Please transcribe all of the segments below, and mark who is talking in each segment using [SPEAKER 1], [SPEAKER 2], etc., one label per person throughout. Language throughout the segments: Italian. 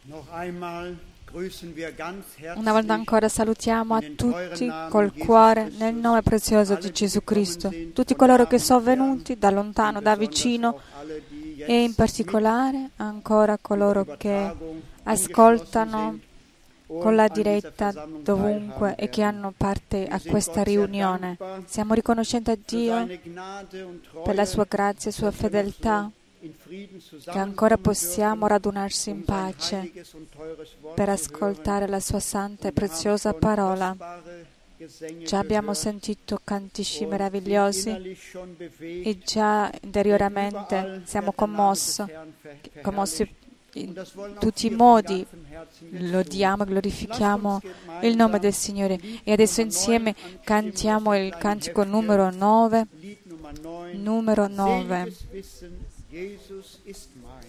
[SPEAKER 1] Una volta ancora salutiamo a tutti col cuore nel nome prezioso di Gesù Cristo, tutti coloro che sono venuti da lontano, da vicino e in particolare ancora coloro che ascoltano con la diretta dovunque e che hanno parte a questa riunione. Siamo riconoscenti a Dio per la sua grazia e sua fedeltà, che ancora possiamo radunarsi in pace per ascoltare la sua santa e preziosa parola. Già abbiamo sentito cantici meravigliosi e già interiormente siamo commossi in tutti i modi. Lodiamo e glorifichiamo il nome del Signore. E adesso insieme cantiamo il cantico numero 9. Numero 9.
[SPEAKER 2] Jesus ist mein.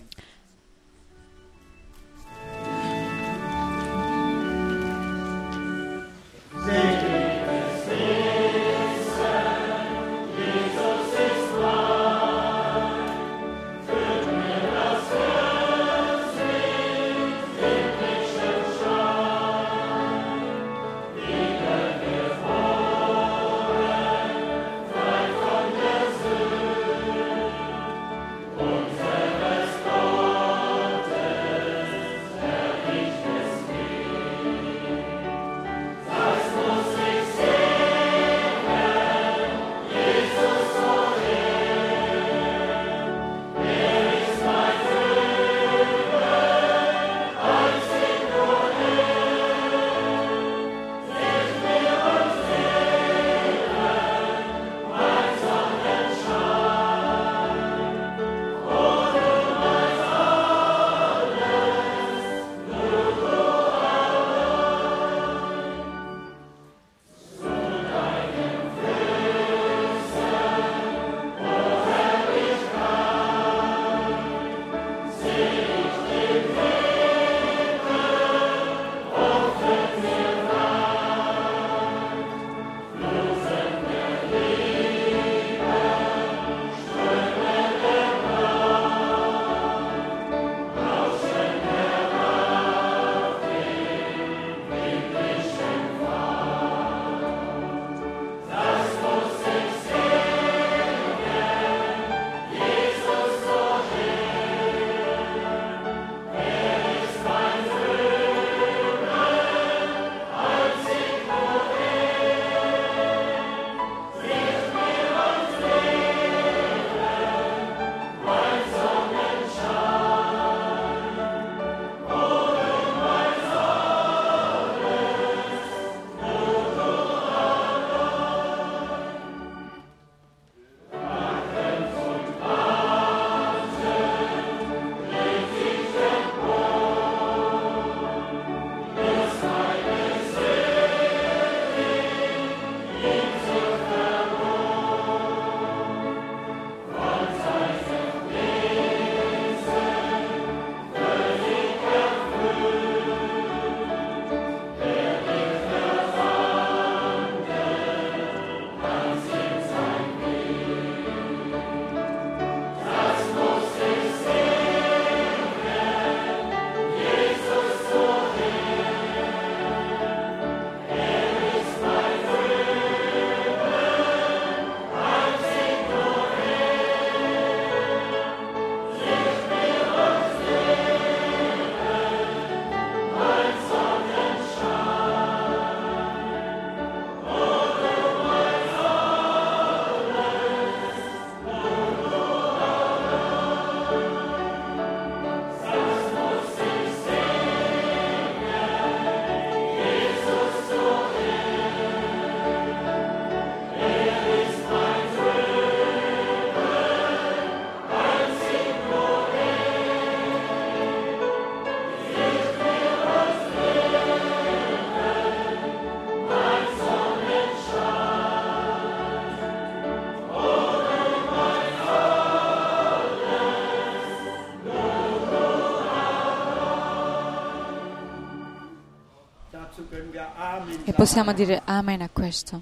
[SPEAKER 1] E possiamo dire Amen a questo.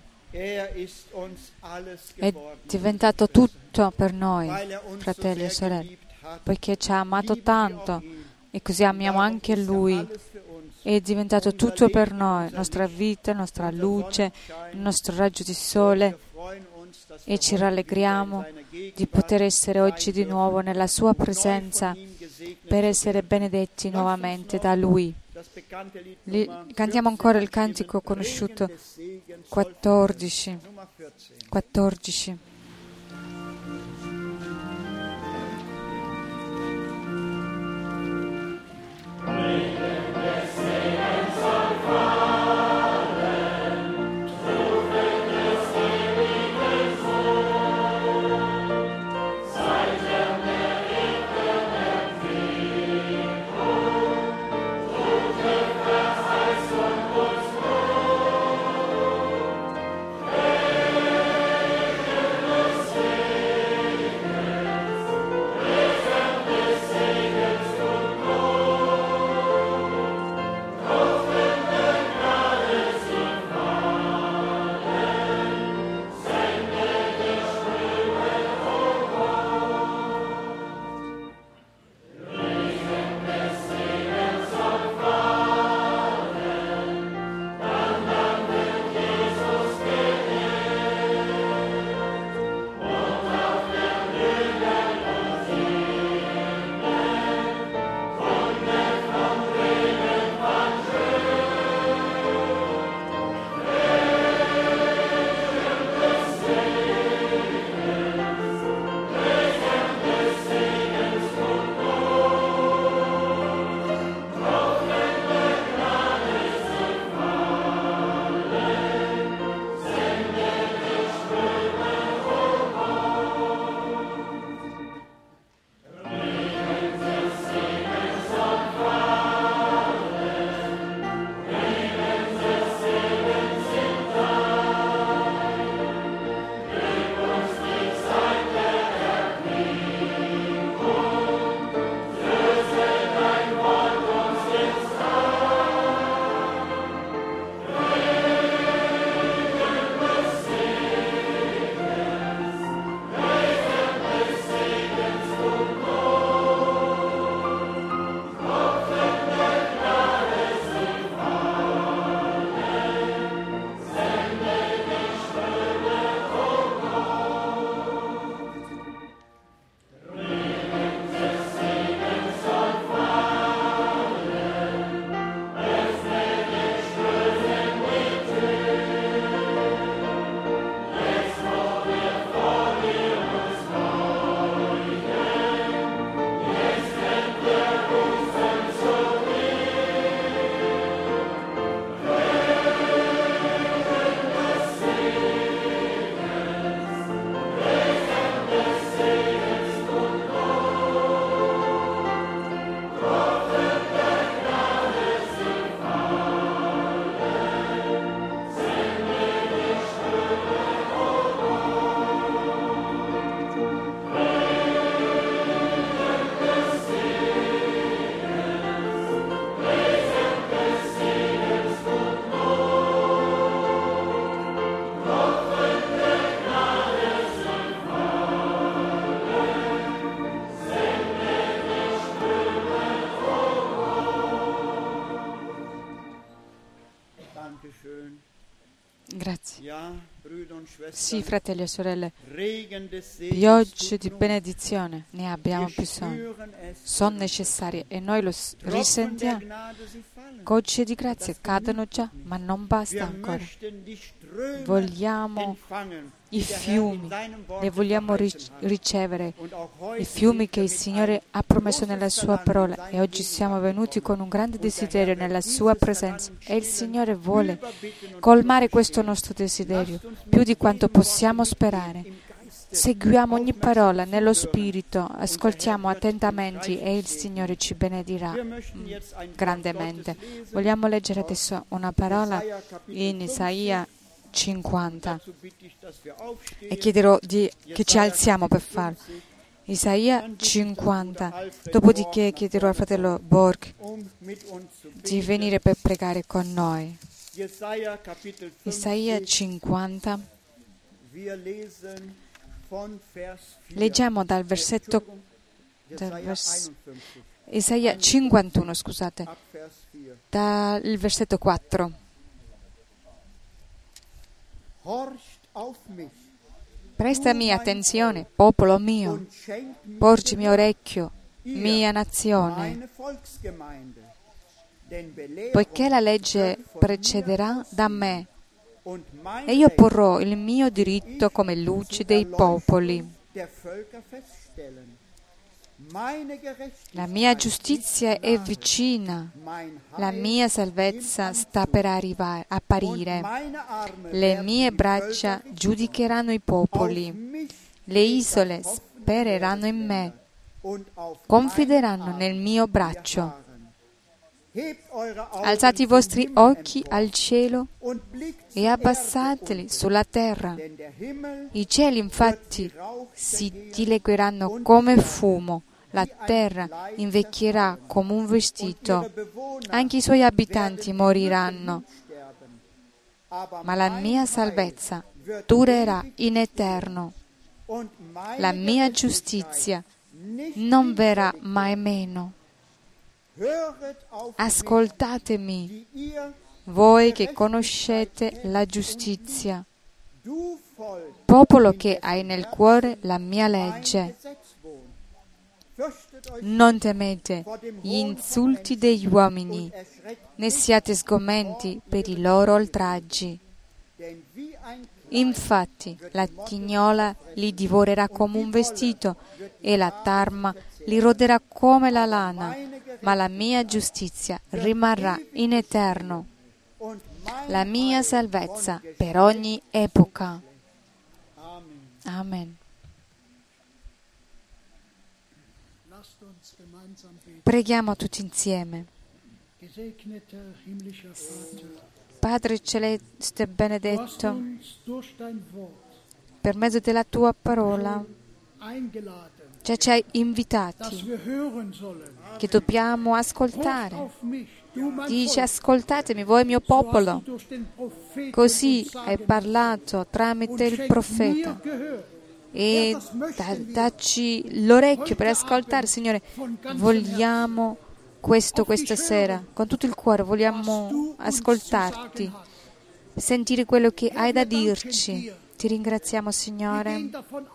[SPEAKER 1] È diventato tutto per noi, fratelli e sorelle, poiché ci ha amato tanto e così amiamo anche Lui. È diventato tutto per noi, nostra vita, nostra luce, il nostro raggio di sole, e ci rallegriamo di poter essere oggi di nuovo nella Sua presenza per essere benedetti nuovamente da Lui. Cantiamo ancora il cantico conosciuto 14. Grazie. Sì, fratelli e sorelle, piogge di benedizione ne abbiamo bisogno, sono necessarie e noi lo risentiamo. Gocce di grazia cadono già, ma non basta ancora. Vogliamo i fiumi, li vogliamo ricevere, i fiumi che il Signore ha promesso nella Sua parola, e oggi siamo venuti con un grande desiderio nella Sua presenza e il Signore vuole colmare questo nostro desiderio più di quanto possiamo sperare. Seguiamo ogni parola nello Spirito, ascoltiamo attentamente e il Signore ci benedirà grandemente. Vogliamo leggere adesso una parola in Isaia 50 e chiederò che ci alziamo per farlo. Isaia 50, dopodiché chiederò al fratello Borg di venire per pregare con noi. Isaia 50, leggiamo dal versetto Isaia 51, scusate, dal versetto 4. Prestami attenzione, popolo mio, porgimi orecchio, mia nazione, poiché la legge precederà da me e io porrò il mio diritto come luce dei popoli. La mia giustizia è vicina, la mia salvezza sta per apparire. Le mie braccia giudicheranno i popoli, le isole spereranno in me, confideranno nel mio braccio. Alzate i vostri occhi al cielo e abbassateli sulla terra. I cieli infatti si dilegueranno come fumo, la terra invecchierà come un vestito, anche i suoi abitanti moriranno, ma la mia salvezza durerà in eterno. La mia giustizia non verrà mai meno. Ascoltatemi, voi che conoscete la giustizia, popolo che hai nel cuore la mia legge. Non temete gli insulti degli uomini, né siate sgomenti per i loro oltraggi. Infatti la tignola li divorerà come un vestito e la tarma li roderà come la lana, ma la mia giustizia rimarrà in eterno, la mia salvezza per ogni epoca. Amen. Preghiamo tutti insieme. Padre Celeste benedetto, per mezzo della tua parola ci hai invitati che dobbiamo ascoltare. Dice: ascoltatemi voi mio popolo. Così hai parlato tramite il profeta. E dacci l'orecchio per ascoltare, Signore. Vogliamo questo questa sera, con tutto il cuore vogliamo ascoltarti, sentire quello che hai da dirci. Ti ringraziamo, Signore,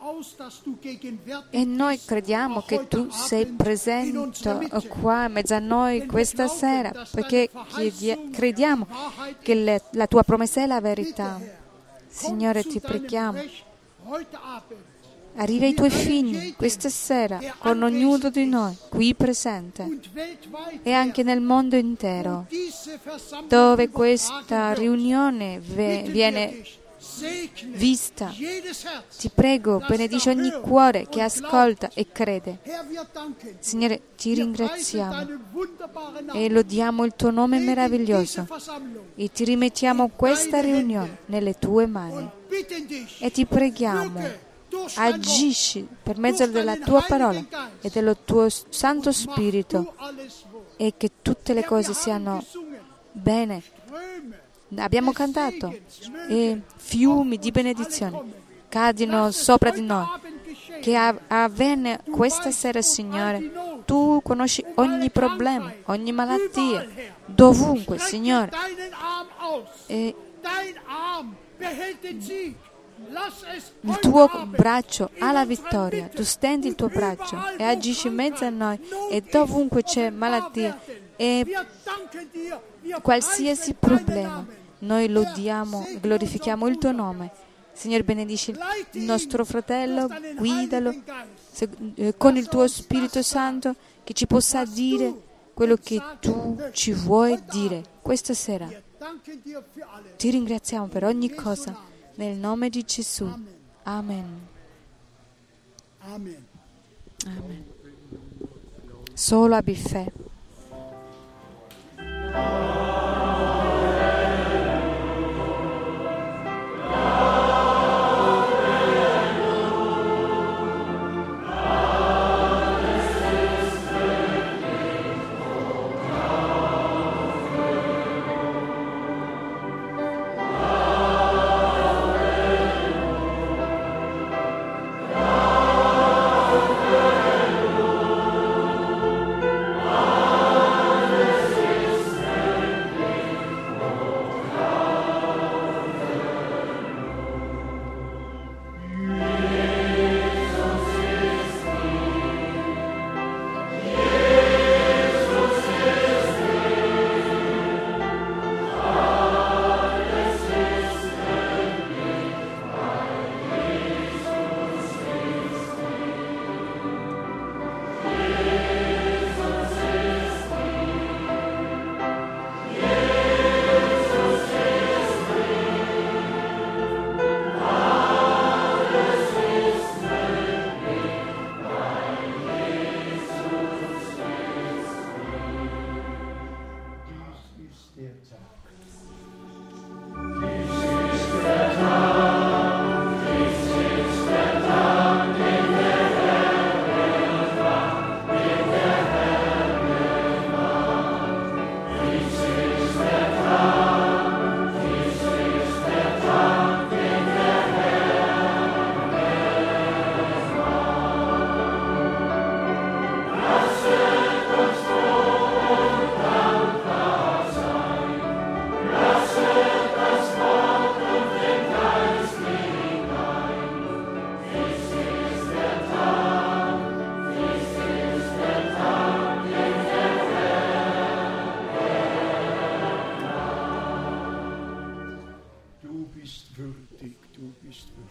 [SPEAKER 1] e noi crediamo che Tu sei presente qua in mezzo a noi questa sera, perché crediamo che la Tua promessa è la verità. Signore, ti preghiamo, arriva ai Tuoi figli questa sera con ognuno di noi qui presente e anche nel mondo intero, dove questa riunione viene vista. Ti prego, benedici ogni cuore che ascolta e crede. Signore, ti ringraziamo e lodiamo il Tuo nome meraviglioso e ti rimettiamo questa riunione nelle Tue mani e ti preghiamo, agisci per mezzo della Tua parola e del Tuo Santo Spirito e che tutte le cose siano bene. Abbiamo cantato e fiumi di benedizione cadino sopra di noi. Che avvenne questa sera, Signore. Tu conosci ogni problema, ogni malattia, dovunque, Signore. E il Tuo braccio ha la vittoria. Tu stendi il Tuo braccio e agisci in mezzo a noi e dovunque c'è malattia e qualsiasi problema. Noi lodiamo e glorifichiamo il Tuo nome. Signore, benedici il nostro fratello, guidalo con il Tuo Spirito Santo, che ci possa dire quello che Tu ci vuoi dire questa sera. Ti ringraziamo per ogni cosa, nel nome di Gesù. Amen. Amen. Solo abbi fede.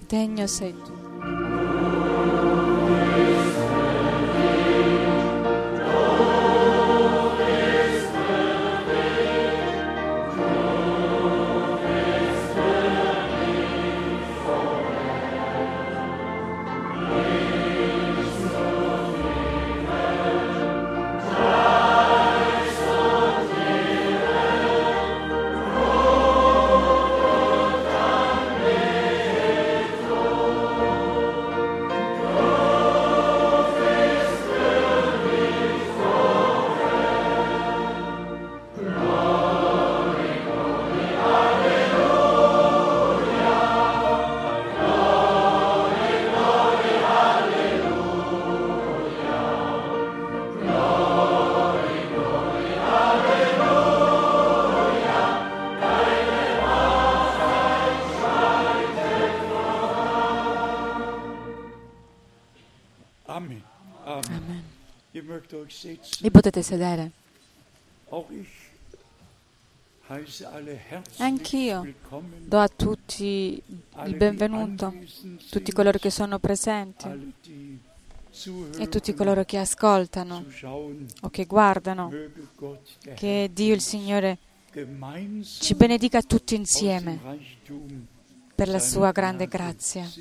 [SPEAKER 1] Degno sei tu. Amen. Vi potete sedere. Anch'io do a tutti il benvenuto, tutti coloro che sono presenti e tutti coloro che ascoltano o che guardano. Che Dio il Signore ci benedica tutti insieme per la sua grande grazia.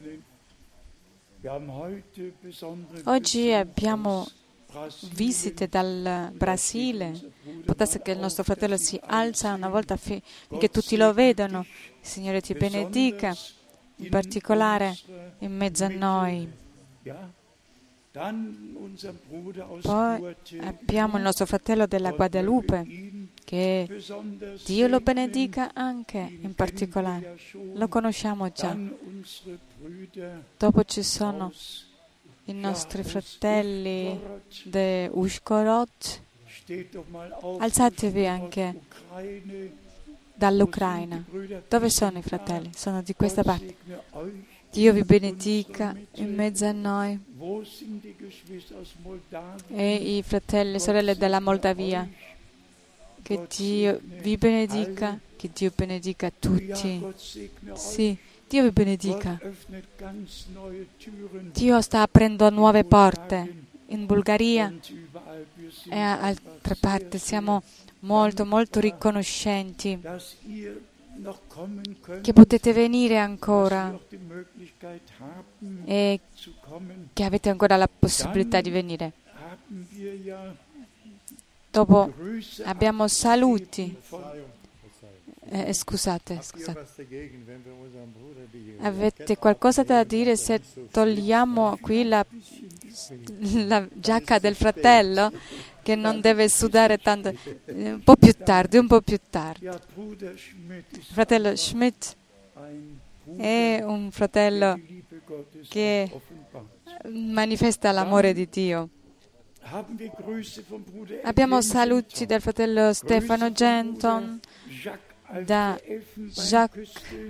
[SPEAKER 1] Oggi abbiamo visite dal Brasile. Può essere che il nostro fratello si alza una volta finché tutti lo vedano. Il Signore ti benedica, in particolare in mezzo a noi. Poi abbiamo il nostro fratello della Guadalupe, che Dio lo benedica anche in particolare. Lo conosciamo già. Dopo ci sono i nostri fratelli di Ushgorod. Alzatevi anche dall'Ucraina. Dove sono i fratelli? Sono di questa parte. Dio vi benedica in mezzo a noi. E i fratelli e sorelle della Moldavia. Che Dio vi benedica, che Dio benedica tutti. Sì, Dio vi benedica. Dio sta aprendo nuove porte in Bulgaria e a altre parti. Siamo molto, molto riconoscenti che potete venire ancora e che avete ancora la possibilità di venire. Dopo abbiamo saluti. Scusate. Avete qualcosa da dire se togliamo qui la giacca del fratello, che non deve sudare tanto? Un po' più tardi. Il fratello Schmidt è un fratello che manifesta l'amore di Dio. Abbiamo saluti dal fratello Stefano Genton, da Jacques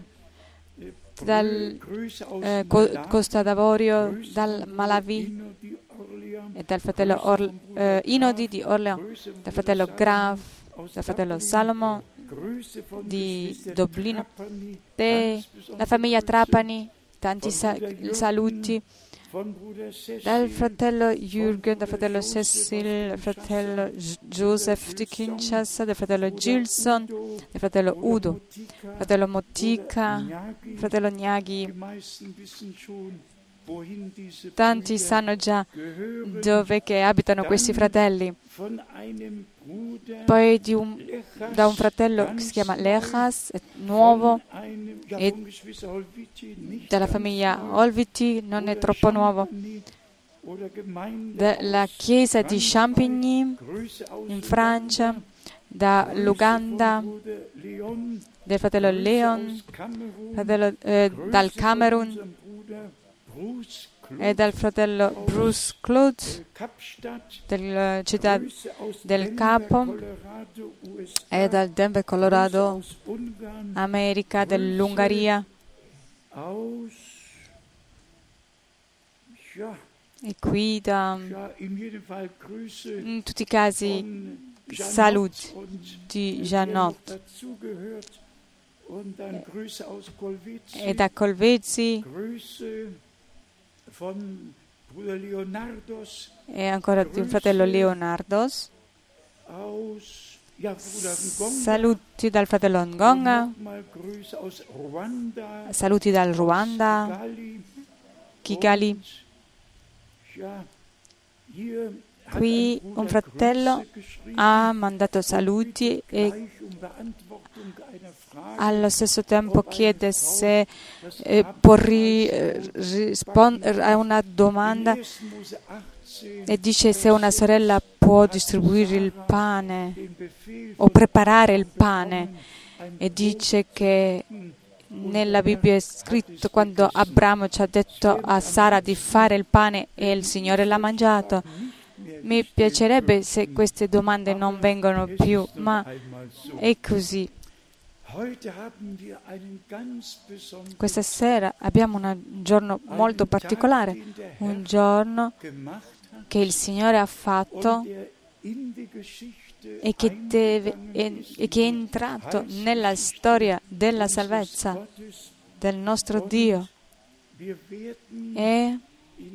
[SPEAKER 1] dal Costa d'Avorio, dal Malawi e dal fratello Inodi di Orléans, dal fratello Graf, dal fratello Salomon di Dublino, della famiglia Trapani, tanti saluti dal fratello Jürgen, dal fratello Cecil, dal fratello Joseph di Kinshasa, dal fratello Gilson, dal fratello Udo, dal fratello Motica, dal fratello Gnaghi. Tanti sanno già dove che abitano questi fratelli. Poi da un fratello che si chiama Lechas, è nuovo, e dalla famiglia Olviti, non è troppo nuovo, dalla chiesa di Champigny in Francia, dall'Uganda, del fratello Leon, dal Camerun, e dal fratello Bruce Claude della città del Capo, e dal Denver, Colorado, America, dell'Ungheria. E qui in tutti i casi saluti di Janot e da Colvezzi e ancora di un fratello Leonardos. Saluti dal fratello Ngonga, saluti dal Ruanda, Kigali. Qui un fratello ha mandato saluti e allo stesso tempo chiede se può rispondere a una domanda e dice se una sorella può distribuire il pane o preparare il pane, e dice che nella Bibbia è scritto quando Abramo ci ha detto a Sara di fare il pane e il Signore l'ha mangiato. Mi piacerebbe se queste domande non vengono più, ma è così. Questa sera abbiamo un giorno molto particolare, un giorno che il Signore ha fatto e che è entrato nella storia della salvezza del nostro Dio. E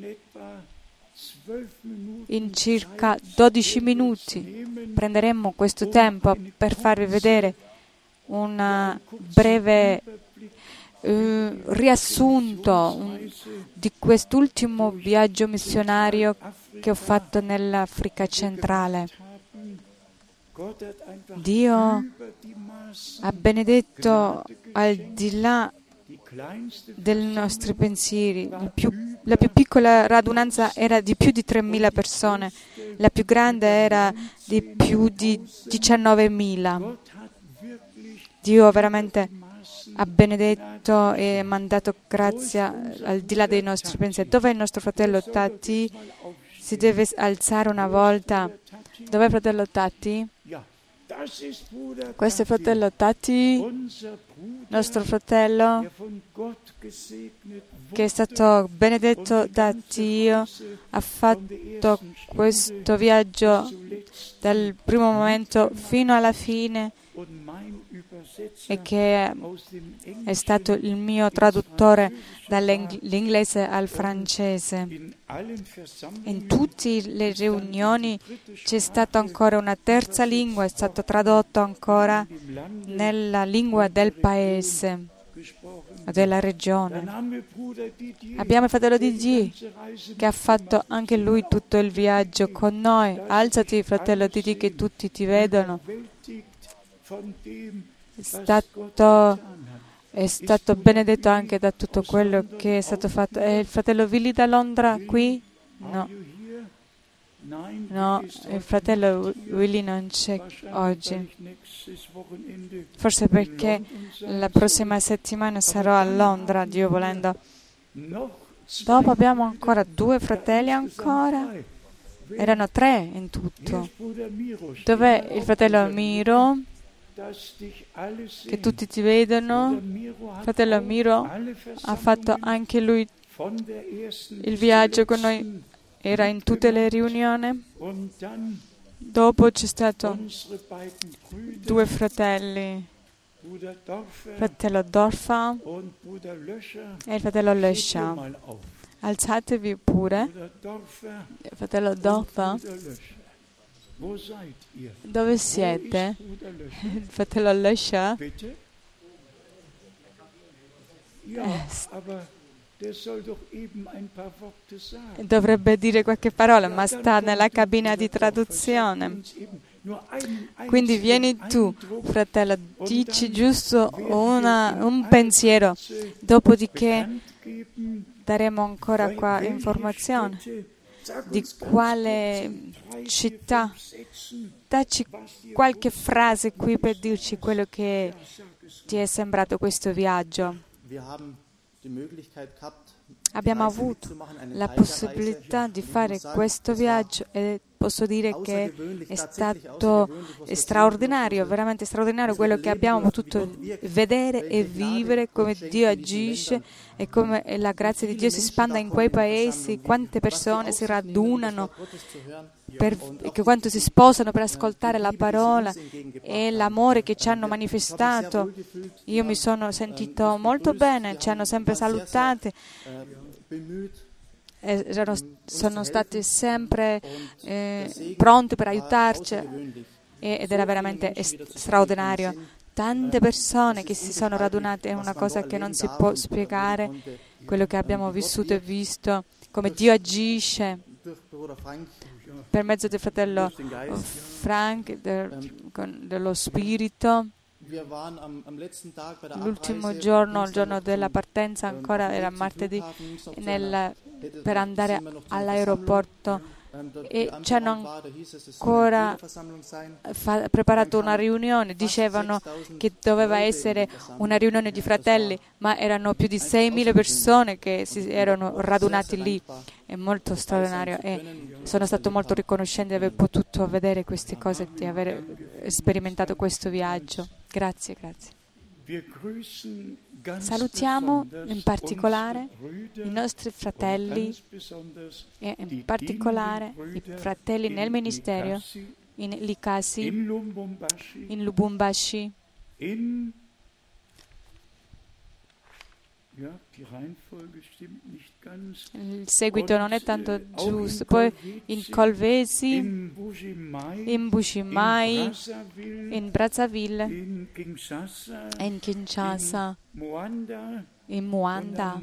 [SPEAKER 1] in circa 12 minuti prenderemo questo tempo per farvi vedere un breve riassunto di quest'ultimo viaggio missionario che ho fatto nell'Africa centrale. Dio ha benedetto al di là dei nostri pensieri. La più piccola radunanza era di più di 3.000 persone, la più grande era di più di 19.000. Dio veramente ha benedetto e mandato grazia al di là dei nostri pensieri. Dov'è il nostro fratello Tati? Si deve alzare una volta. Dov'è il fratello Tati? Questo è il fratello Tati, nostro fratello che è stato benedetto da Dio, ha fatto questo viaggio dal primo momento fino alla fine e che è stato il mio traduttore dall'inglese al francese. In tutte le riunioni c'è stata ancora una terza lingua, è stato tradotto ancora nella lingua del paese, della regione. Abbiamo il fratello Didi che ha fatto anche lui tutto il viaggio con noi. Alzati, fratello Didi, che tutti ti vedono. È stato benedetto anche da tutto quello che è stato fatto. È il fratello Willy da Londra qui? No, il fratello Willy non c'è oggi. Forse perché la prossima settimana sarò a Londra, Dio volendo. Dopo abbiamo ancora 2 fratelli ancora. Erano 3 in tutto. Dov'è il fratello Miro? Che tutti ti vedono. Fratello Miro ha fatto anche lui il viaggio con noi, era in tutte le riunioni. Dopo c'è stato 2 fratelli, fratello Dorfa e il fratello Löscher. Alzatevi pure, fratello Dorfa. Dove siete? Il fratello Löscher? Dovrebbe dire qualche parola, ma sta nella cabina di traduzione. Quindi vieni tu, fratello, dici giusto un pensiero, dopodiché daremo ancora qua informazioni di quale città. Dacci qualche frase qui per dirci quello che ti è sembrato questo viaggio. Abbiamo avuto la possibilità di fare questo viaggio e posso dire che è stato straordinario, veramente straordinario quello che abbiamo potuto vedere e vivere, come Dio agisce e come la grazia di Dio si spanda in quei paesi, quante persone si radunano, quanto si sposano per ascoltare la parola e l'amore che ci hanno manifestato. Io mi sono sentito molto bene, ci hanno sempre salutate. Sono stati sempre pronti per aiutarci ed era veramente straordinario. Tante persone che si sono radunate, è una cosa che non si può spiegare, quello che abbiamo vissuto e visto, come Dio agisce per mezzo del fratello Frank, dello Spirito. L'ultimo giorno, il giorno della partenza, ancora era martedì, per andare all'aeroporto e ci hanno ancora preparato una riunione. Dicevano che doveva essere una riunione di fratelli, ma erano più di 6.000 persone che si erano radunati lì. È molto straordinario e sono stato molto riconoscente di aver potuto vedere queste cose, di aver sperimentato questo viaggio. Grazie. Salutiamo in particolare i nostri fratelli e in particolare i fratelli nel ministero in Likasi, in Lubumbashi. Il seguito non è tanto giusto. Poi in Kolwezi, in Mbuji-Mayi, in Brazzaville, in Kinshasa, in Muanda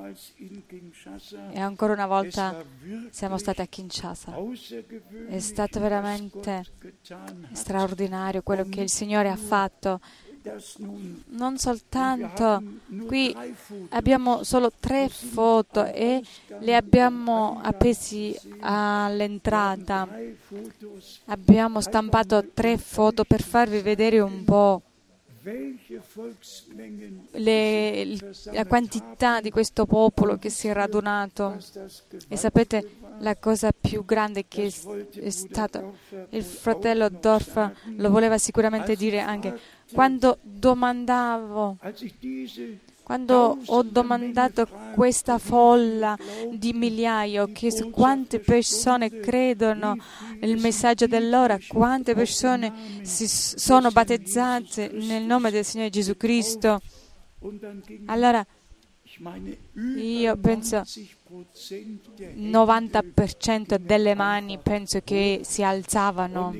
[SPEAKER 1] e ancora una volta siamo stati a Kinshasa. È stato veramente straordinario quello che il Signore ha fatto. Non soltanto, qui abbiamo solo 3 foto e le abbiamo appesi all'entrata. Abbiamo stampato 3 foto per farvi vedere un po' la quantità di questo popolo che si è radunato. E sapete la cosa più grande che è stata? Il fratello Dorf lo voleva sicuramente dire anche. Quando ho domandato questa folla di migliaia, che quante persone credono il messaggio dell'ora, quante persone si sono battezzate nel nome del Signore Gesù Cristo, allora io penso 90% delle mani penso che si alzavano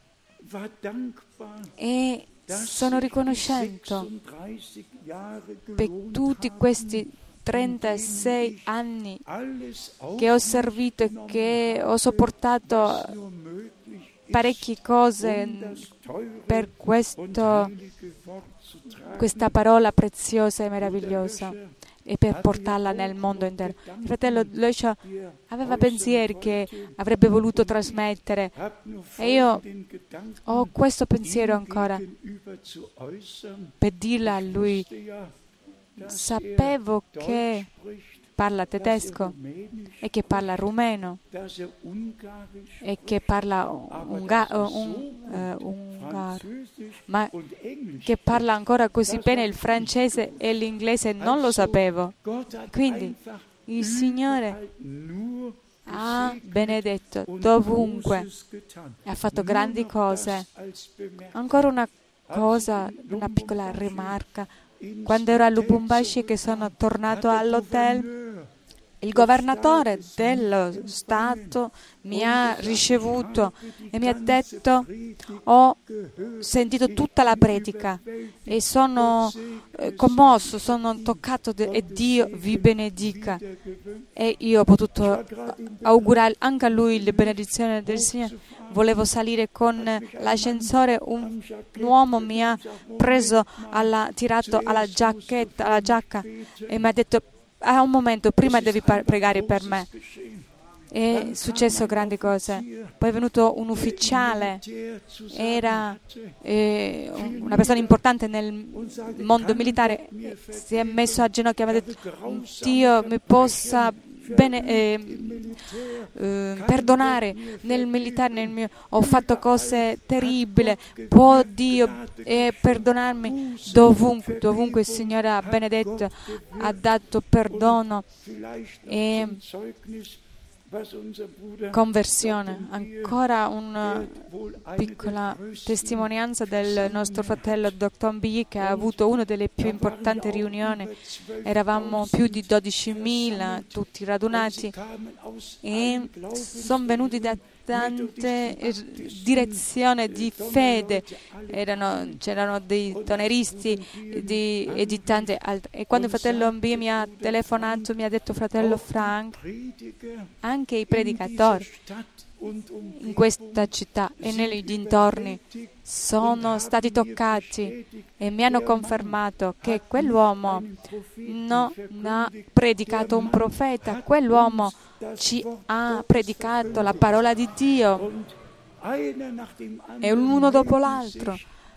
[SPEAKER 1] e sono riconoscente per tutti questi 36 anni che ho servito e che ho sopportato parecchie cose per questa parola preziosa e meravigliosa e per portarla nel mondo intero. Il fratello Löscher aveva pensieri che avrebbe voluto trasmettere e io ho questo pensiero ancora per dirlo a lui. Sapevo che parla tedesco e che parla rumeno e che parla ungaro, ma che parla ancora così bene il francese e l'inglese non lo sapevo. Quindi il Signore ha benedetto dovunque e ha fatto grandi cose. Ancora una cosa, una piccola rimarca. Quando ero a Lubumbashi, che sono tornato all'hotel, il governatore dello Stato mi ha ricevuto e mi ha detto: ho sentito tutta la predica e sono commosso, sono toccato e Dio vi benedica. E io ho potuto augurare anche a lui le benedizioni del Signore. Volevo salire con l'ascensore, un uomo mi ha preso, tirato alla giacca e mi ha detto: un momento, prima devi pregare per me. È successo grandi cose. Poi è venuto un ufficiale, era una persona importante nel mondo militare, si è messo a ginocchio e mi ha detto: Dio mi possa perdonare nel militare, ho fatto cose terribili, può Dio perdonarmi dovunque il Signore ha benedetto, ha dato perdono e conversione. Ancora una piccola testimonianza del nostro fratello Dr. Mbi, che ha avuto una delle più importanti riunioni. Eravamo più di 12.000 tutti radunati e sono venuti da tante direzioni di fede. C'erano dei toneristi e di tante altre. E quando il fratello Mbi mi ha telefonato, mi ha detto: fratello Frank, anche i predicatori in questa città e nei dintorni sono stati toccati e mi hanno confermato che quell'uomo non ha predicato un profeta, quell'uomo ci ha predicato la parola di Dio, e uno dopo l'altro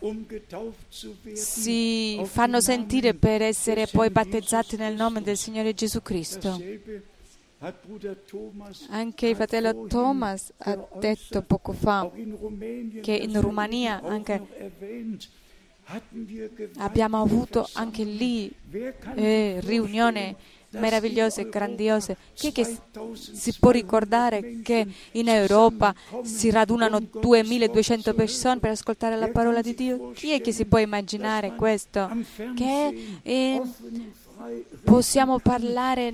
[SPEAKER 1] si fanno sentire per essere poi battezzati nel nome del Signore Gesù Cristo. Anche il fratello Thomas ha detto poco fa che in Romania abbiamo avuto anche lì riunioni meravigliose e grandiose. Chi è che si può ricordare che in Europa si radunano 2.200 persone per ascoltare la parola di Dio? Chi è che si può immaginare questo? Che possiamo parlare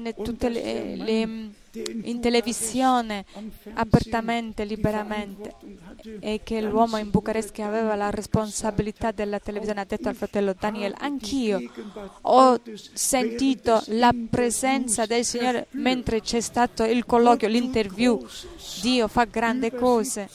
[SPEAKER 1] in televisione apertamente, liberamente, e che l'uomo in Bucarest che aveva la responsabilità della televisione ha detto al fratello Daniel: anch'io ho sentito la presenza del Signore mentre c'è stato il colloquio, l'interview. Dio fa grandi cose.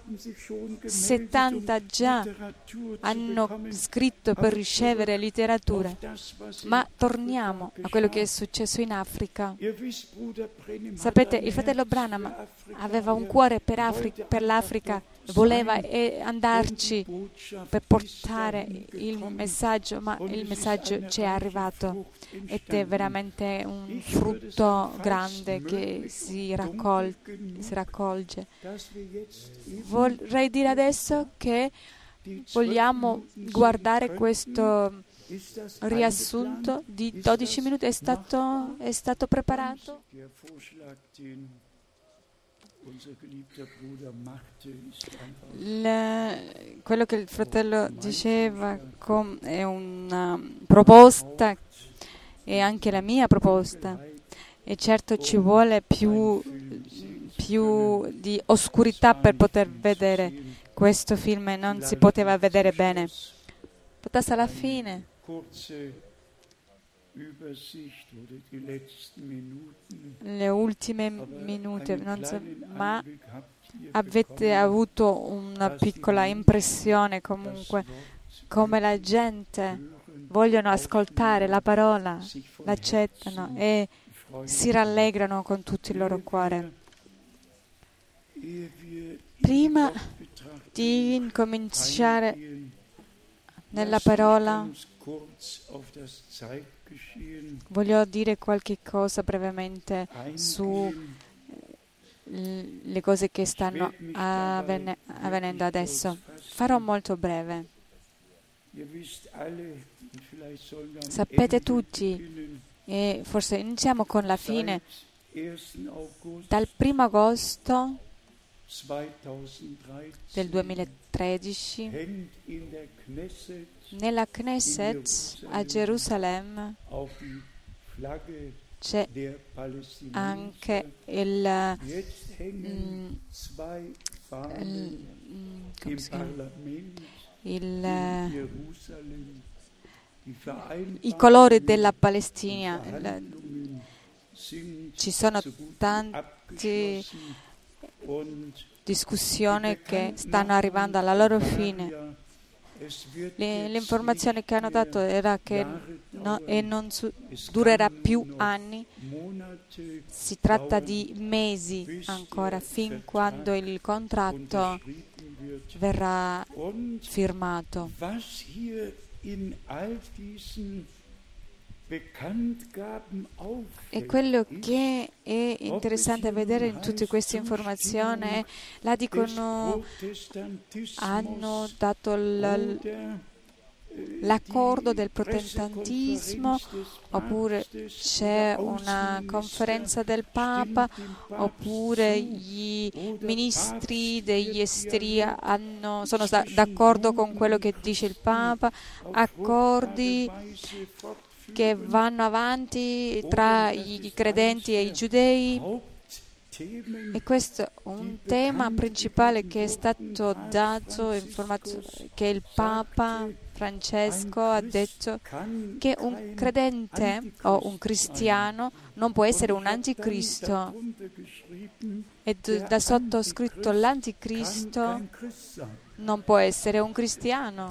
[SPEAKER 1] 70 già hanno scritto per ricevere letteratura. Ma torniamo a quello che è successo in Africa. Sapete, il fratello Branham aveva un cuore per l'Africa, voleva andarci per portare il messaggio, ma il messaggio ci è arrivato ed è veramente un frutto grande che si raccolge. Vorrei dire adesso che vogliamo guardare questo riassunto di 12 minuti. È stato preparato? Quello che il fratello diceva è una proposta, e anche la mia proposta, e certo ci vuole più di oscurità per poter vedere questo film, e non si poteva vedere bene. Potrà alla fine le ultime minute, ma avete avuto una piccola impressione comunque come la gente vogliono ascoltare la parola, l'accettano e si rallegrano con tutto il loro cuore. Prima di incominciare nella parola, voglio dire qualche cosa brevemente su le cose che stanno avvenendo adesso. Farò molto breve. Sapete tutti, e forse iniziamo con la fine. Dal 1 agosto del 2013 nella Knesset a Gerusalemme c'è anche i colori della Palestina. Ci sono tante discussioni che stanno arrivando alla loro fine. L'informazione che hanno dato era che non durerà più anni, si tratta di mesi ancora, fin quando il contratto verrà firmato. E quello che è interessante vedere in tutte queste informazioni è la dicono hanno dato l'accordo del protestantismo, oppure c'è una conferenza del Papa, oppure i ministri degli esteri sono d'accordo con quello che dice il Papa, accordi che vanno avanti tra i credenti e i giudei. E questo è un tema principale che è stato dato, che il Papa Francesco ha detto che un credente o un cristiano non può essere un anticristo. E da sottoscritto l'anticristo non può essere un cristiano.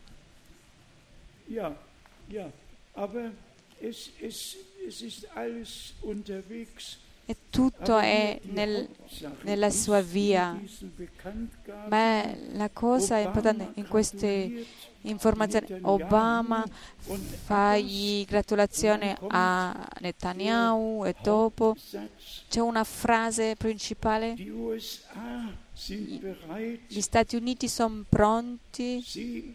[SPEAKER 1] E tutto è nella sua via. Ma la cosa importante in queste informazioni, Obama fa gratulazioni a Netanyahu e dopo c'è una frase principale: gli Stati Uniti sono pronti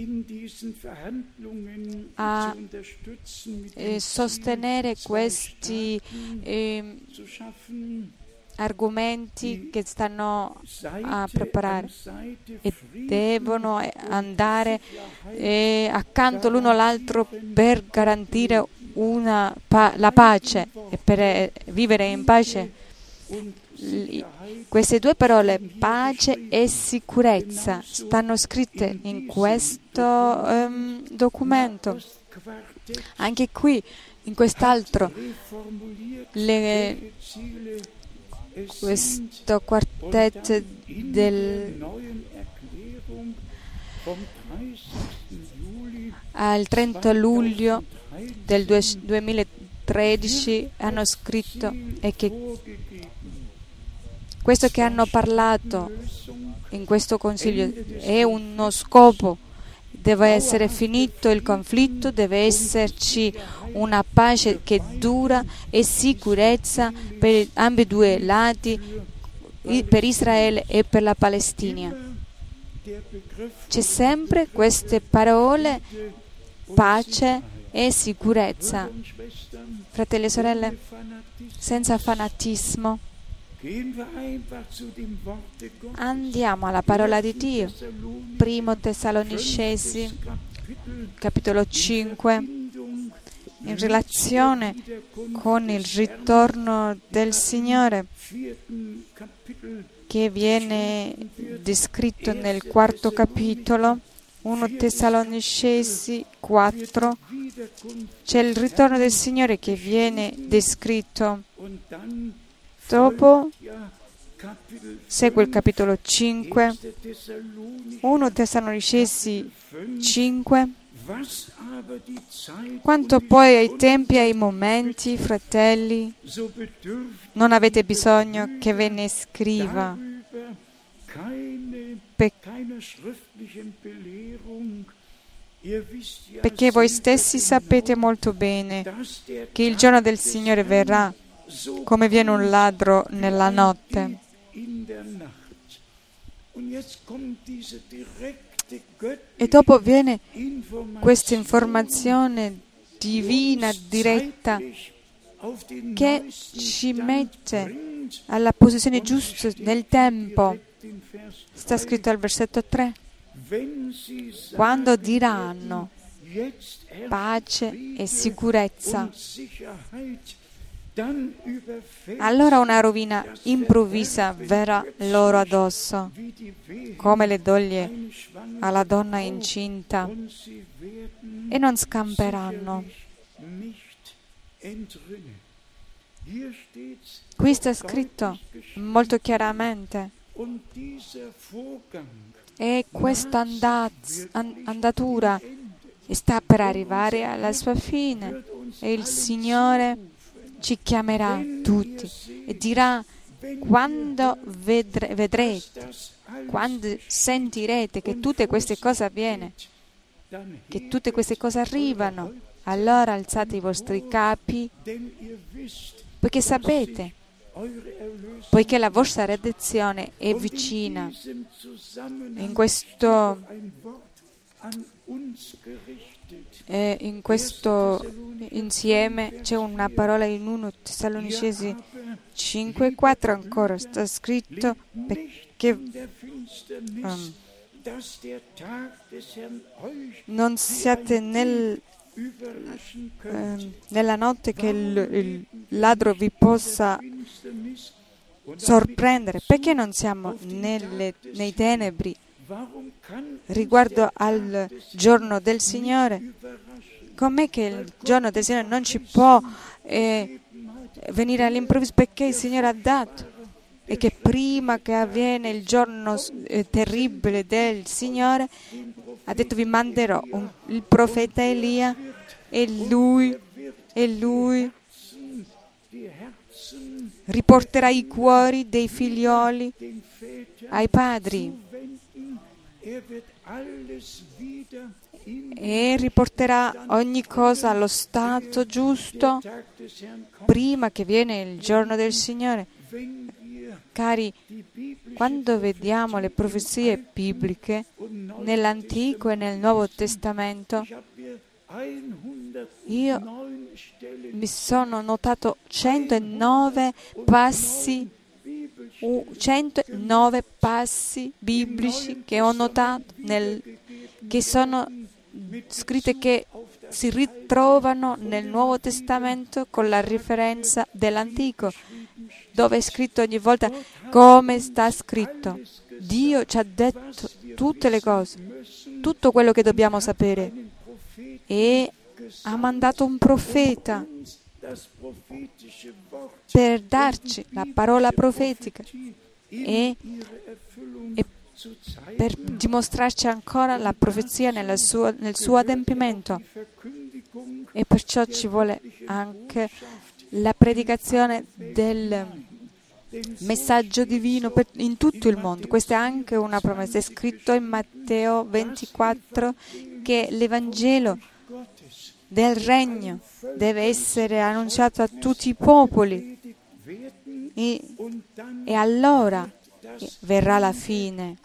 [SPEAKER 1] a sostenere questi argomenti che stanno a preparare e devono andare accanto l'uno all'altro per garantire la pace e per vivere in pace. Queste due parole, pace e sicurezza, stanno scritte in questo documento. Anche qui, in quest'altro, questo quartetto al 30 luglio del 2013 hanno scritto e che questo che hanno parlato in questo Consiglio è uno scopo. Deve essere finito il conflitto, deve esserci una pace che dura e sicurezza per ambedue lati, per Israele e per la Palestina. C'è sempre queste parole, pace e sicurezza. Fratelli e sorelle, senza fanatismo, andiamo alla parola di Dio. Primo Tessalonicesi, capitolo 5, in relazione con il ritorno del Signore, che viene descritto nel quarto capitolo, 1 Tessalonicesi 4, c'è il ritorno del Signore che viene descritto. Dopo segue il capitolo 5, 1 Tessalonicesi 5. Quanto poi ai tempi e ai momenti, fratelli, non avete bisogno che ve ne scriva, perché voi stessi sapete molto bene che il giorno del Signore verrà come viene un ladro nella notte. E dopo viene questa informazione divina, diretta, che ci mette alla posizione giusta nel tempo. Sta scritto al versetto 3. Quando diranno pace e sicurezza, allora una rovina improvvisa verrà loro addosso, come le doglie alla donna incinta, e non scamperanno. Qui sta scritto molto chiaramente, e questa andatura sta per arrivare alla sua fine, e il Signore ci chiamerà tutti e dirà: quando vedrete, quando sentirete che tutte queste cose avvengono, che tutte queste cose arrivano, allora alzate i vostri capi, poiché sapete, poiché la vostra redenzione è vicina. In questo insieme c'è una parola in 1 Tessalonicesi 5:4 ancora, sta scritto perché non siate nella notte che il ladro vi possa sorprendere. Perché non siamo nei tenebri riguardo al giorno del Signore? Com'è che il giorno del Signore non ci può venire all'improvviso? Perché il Signore ha dato, e che prima che avviene il giorno terribile del Signore ha detto: vi manderò il profeta Elia, e lui riporterà i cuori dei figlioli ai padri e riporterà ogni cosa allo stato giusto prima che viene il giorno del Signore. Cari, quando vediamo le profezie bibliche nell'Antico e nel Nuovo Testamento, io mi sono notato 109 passi biblici che ho notato, che sono scritte, che si ritrovano nel Nuovo Testamento con la riferenza dell'Antico, dove è scritto ogni volta come sta scritto. Dio ci ha detto tutte le cose, tutto quello che dobbiamo sapere, e ha mandato un profeta per darci la parola profetica e per dimostrarci ancora la profezia nel suo adempimento. E perciò ci vuole anche la predicazione del messaggio divino in tutto il mondo. Questa è anche una promessa. È scritto in Matteo 24 che l'Evangelo del Regno deve essere annunciato a tutti i popoli, e allora verrà la fine.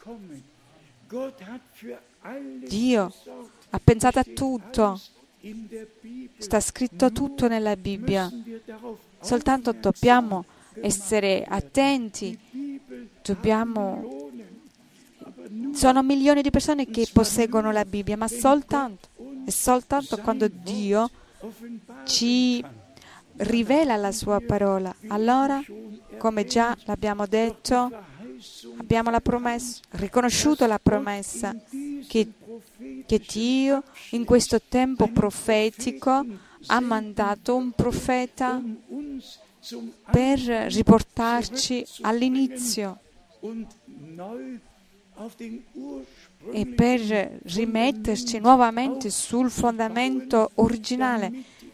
[SPEAKER 1] Dio ha pensato a tutto, sta scritto tutto nella Bibbia. Soltanto dobbiamo essere attenti, sono milioni di persone che posseggono la Bibbia, ma soltanto quando Dio ci rivela la sua parola, allora, come già l'abbiamo detto, abbiamo la promessa, riconosciuto la promessa che Dio in questo tempo profetico ha mandato un profeta per riportarci all'inizio e per rimetterci nuovamente sul fondamento originale,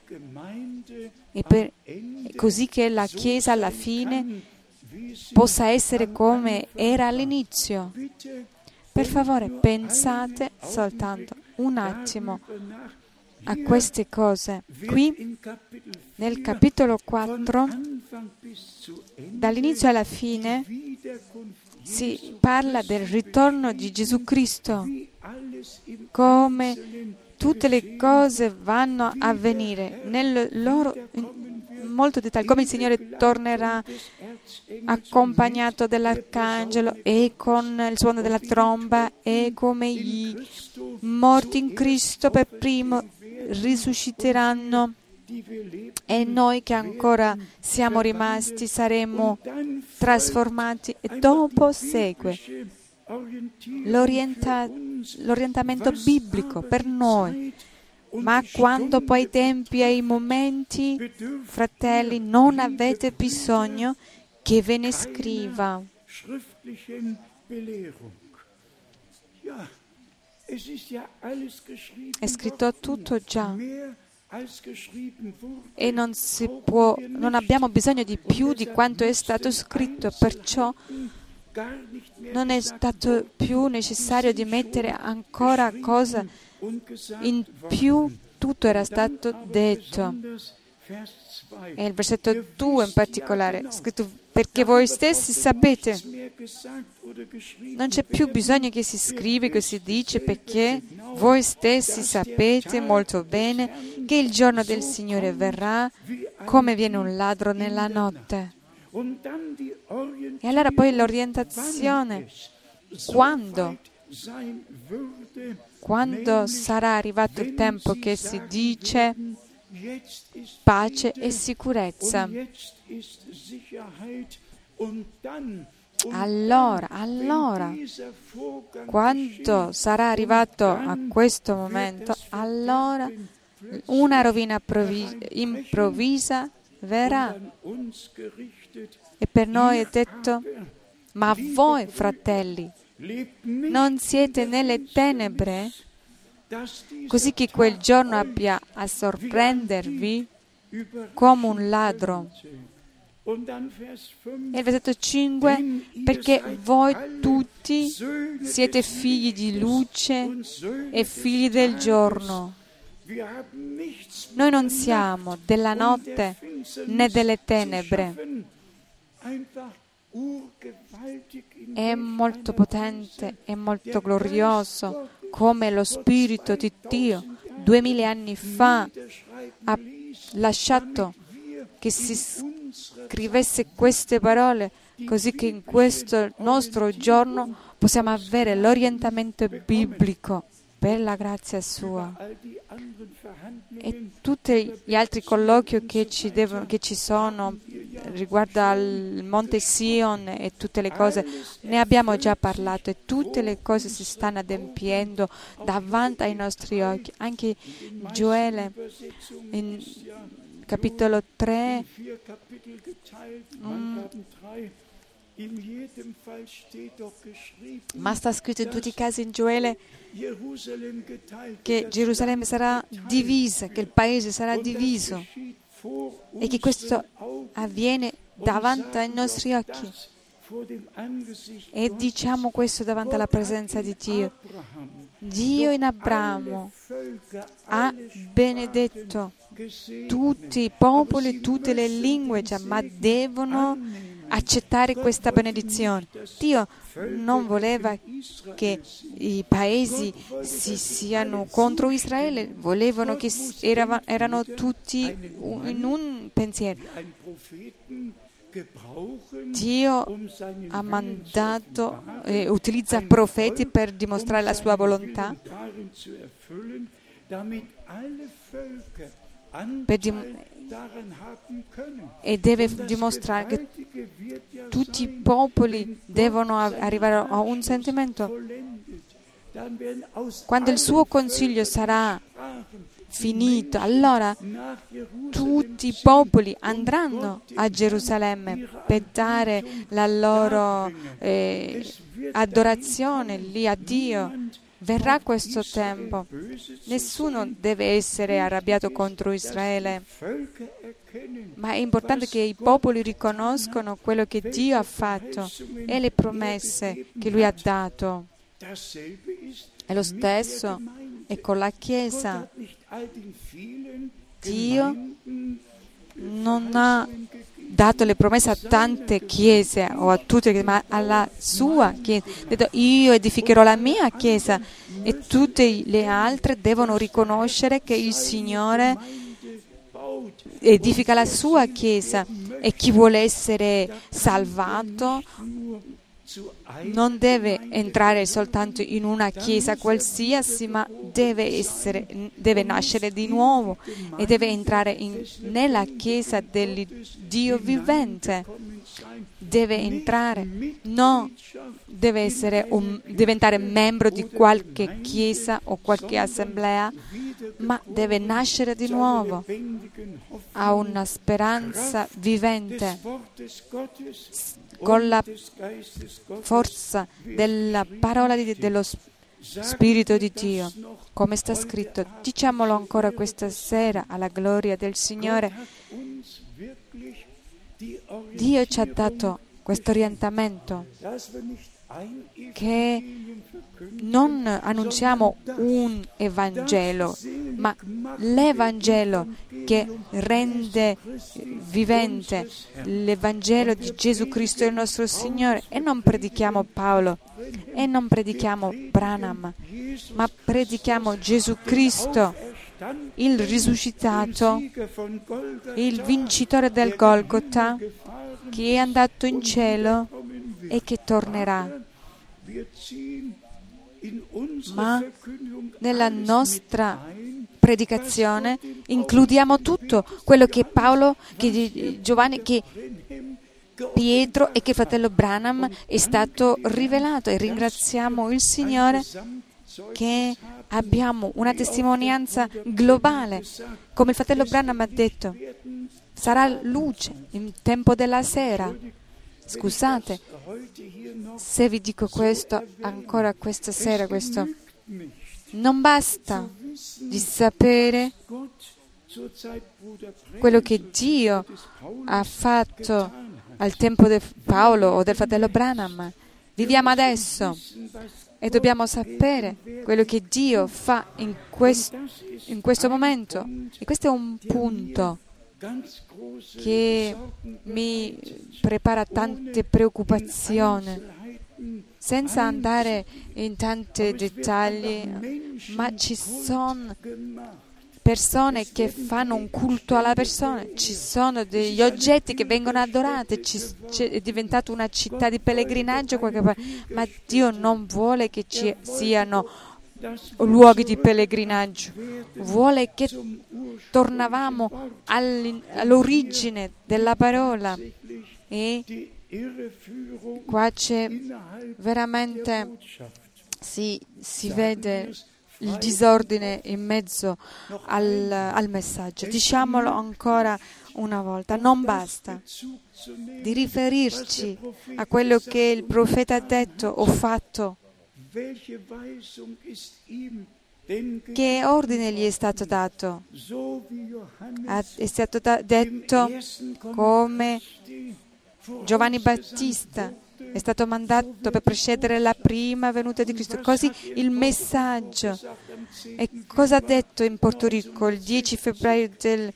[SPEAKER 1] così che la Chiesa alla fine possa essere come era all'inizio. Per favore, pensate soltanto un attimo a queste cose. Qui, nel capitolo 4, dall'inizio alla fine, si parla del ritorno di Gesù Cristo, come tutte le cose vanno a avvenire in molto dettaglio, come il Signore tornerà accompagnato dall'arcangelo e con il suono della tromba, e come i morti in Cristo per primo risusciteranno, e noi che ancora siamo rimasti saremo trasformati, e dopo segue l'orientamento biblico per noi. Ma quando poi i tempi e i momenti, fratelli, non avete bisogno che ve ne scriva. È scritto tutto già, e non abbiamo bisogno di più di quanto è stato scritto, perciò non è stato più necessario di mettere ancora cose in più. tutto era stato detto. E il versetto 2 in particolare, scritto: perché voi stessi sapete. Non c'è più bisogno che si scrive, che si dice, perché voi stessi sapete molto bene che il giorno del Signore verrà come viene un ladro nella notte. E allora poi l'orientazione. Quando sarà arrivato il tempo che si dice pace e sicurezza. Allora, quando sarà arrivato a questo momento, allora una rovina improvvisa verrà. E per noi è detto: ma voi, fratelli, non siete nelle tenebre, così che quel giorno abbia a sorprendervi come un ladro. E il versetto 5: perché voi tutti siete figli di luce e figli del giorno. Noi non siamo della notte né delle tenebre. È molto potente, è molto glorioso come lo Spirito di Dio 2000 anni fa ha lasciato che si scrivesse queste parole, così che in questo nostro giorno possiamo avere l'orientamento biblico per la grazia sua. E tutti gli altri colloqui che ci sono riguardo al Monte Sion e tutte le cose, ne abbiamo già parlato, e tutte le cose si stanno adempiendo davanti ai nostri occhi. Anche Gioele in capitolo 3 ma sta scritto in tutti i casi in Gioele che Gerusalemme sarà divisa, che il paese sarà diviso, e che questo avviene davanti ai nostri occhi. E diciamo questo davanti alla presenza di Dio. Dio in Abramo ha benedetto tutti i popoli, tutte le lingue, ma devono accettare questa benedizione. Dio non voleva che i paesi si siano contro Israele, volevano che erano tutti in un pensiero. Dio ha mandato, utilizza profeti per dimostrare la sua volontà, e deve dimostrare che tutti i popoli devono arrivare a un sentimento. Quando il suo consiglio sarà finito, allora tutti i popoli andranno a Gerusalemme per dare la loro adorazione lì a Dio. Verrà questo tempo. Nessuno deve essere arrabbiato contro Israele, ma è importante che i popoli riconoscano quello che Dio ha fatto e le promesse che Lui ha dato. È lo stesso è con la Chiesa. Dio non ha dato le promesse a tante chiese o a tutte, ma alla sua Chiesa. Ha detto: io edificherò la mia Chiesa, e tutte le altre devono riconoscere che il Signore edifica la sua Chiesa, e chi vuole essere salvato non deve entrare soltanto in una chiesa qualsiasi, ma deve nascere di nuovo e deve entrare nella chiesa del Dio vivente. Deve entrare, non deve diventare membro di qualche chiesa o qualche assemblea, ma deve nascere di nuovo. Ha una speranza vivente con la forza della parola dello Spirito di Dio, come sta scritto. Diciamolo ancora questa sera alla gloria del Signore. Dio ci ha dato questo orientamento, che non annunciamo un Evangelo, ma l'Evangelo che rende vivente, l'Evangelo di Gesù Cristo il nostro Signore. E non predichiamo Paolo, e non predichiamo Branham, ma predichiamo Gesù Cristo, il risuscitato, il vincitore del Golgota, che è andato in cielo e che tornerà. Ma nella nostra predicazione includiamo tutto quello che Paolo, che Giovanni, che Pietro e che fratello Branham è stato rivelato, e ringraziamo il Signore che abbiamo una testimonianza globale. Come il fratello Branham ha detto, sarà luce in tempo della sera. Scusate se vi dico questo ancora questa sera, questo non basta di sapere quello che Dio ha fatto al tempo di Paolo o del fratello Branham. Viviamo adesso e dobbiamo sapere quello che Dio fa in questo momento. E questo è un punto che mi prepara tante preoccupazioni, senza andare in tanti dettagli, ma ci sono persone che fanno un culto alla persona, ci sono degli oggetti che vengono adorati, è diventata una città di pellegrinaggio, ma Dio non vuole che ci siano luoghi di pellegrinaggio, vuole che tornavamo all'origine della parola. E qua c'è veramente, si vede il disordine in mezzo al messaggio. Diciamolo ancora una volta, non basta di riferirci a quello che il profeta ha detto o fatto. Che ordine gli è stato dato? È stato detto come Giovanni Battista è stato mandato per precedere la prima venuta di Cristo. Così il messaggio. E cosa ha detto in Porto Rico il 10 febbraio del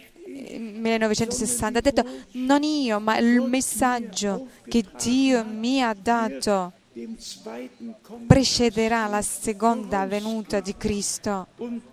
[SPEAKER 1] 1960? Ha detto: non io, ma il messaggio che Dio mi ha dato precederà la seconda venuta di Cristo.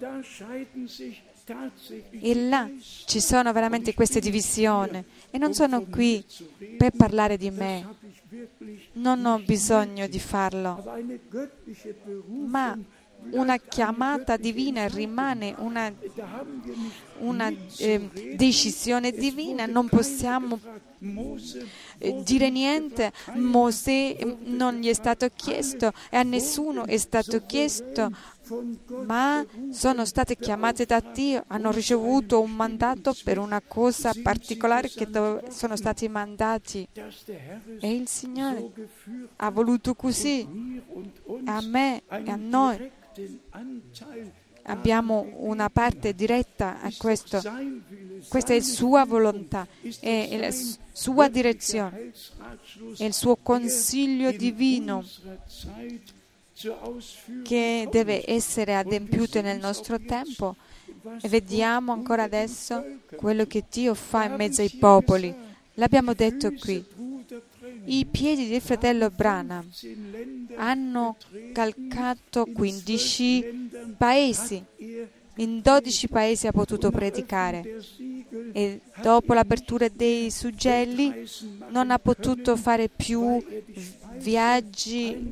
[SPEAKER 1] E là ci sono veramente queste divisioni. E non sono qui per parlare di me, non ho bisogno di farlo, ma una chiamata divina rimane una decisione divina. Non possiamo dire niente. Mosè non gli è stato chiesto e a nessuno è stato chiesto, ma sono state chiamate da Dio, hanno ricevuto un mandato per una cosa particolare che sono stati mandati. E il Signore ha voluto così. A me e a noi abbiamo una parte diretta a questo. Questa è sua volontà, è la sua direzione, è il suo consiglio divino che deve essere adempiuto nel nostro tempo. E vediamo ancora adesso quello che Dio fa in mezzo ai popoli. L'abbiamo detto qui. I piedi del fratello Branham hanno calcato 15 paesi. In 12 paesi ha potuto predicare. E dopo l'apertura dei suggelli non ha potuto fare più viaggi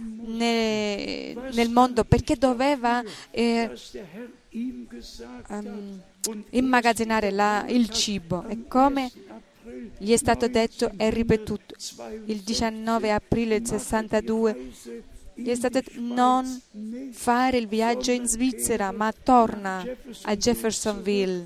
[SPEAKER 1] nel mondo, perché doveva immagazzinare il cibo. E come gli è stato detto e ripetuto il 19 aprile del 62, gli è stato detto: non fare il viaggio in Svizzera, ma torna a Jeffersonville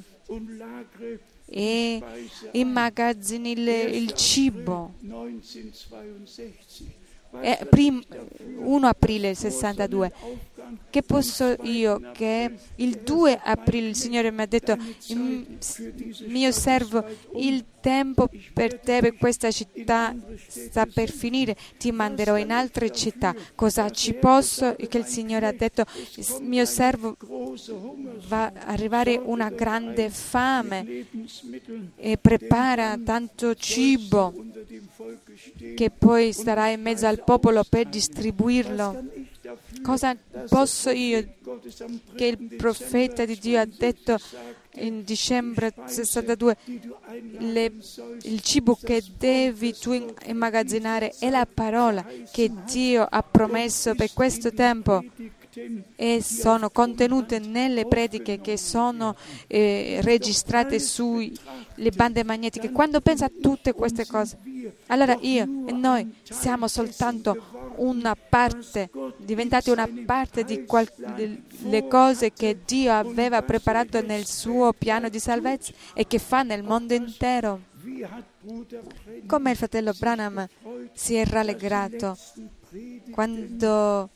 [SPEAKER 1] e immagazzini il cibo. 1 aprile 62. Che posso io che il 2 aprile il Signore mi ha detto: mio servo, il tempo per te, per questa città sta per finire, ti manderò in altre città. Cosa ci posso? Che il Signore ha detto: mio servo, va a arrivare una grande fame e prepara tanto cibo che poi starà in mezzo al popolo per distribuirlo. Cosa posso io, che il profeta di Dio ha detto in dicembre 62, il cibo che devi tu immagazzinare è la parola che Dio ha promesso per questo tempo, e sono contenute nelle prediche che sono registrate sulle bande magnetiche. Quando penso a tutte queste cose, allora io e noi siamo soltanto una parte, diventati una parte di le cose che Dio aveva preparato nel suo piano di salvezza e che fa nel mondo intero. Come il fratello Branham si è rallegrato quando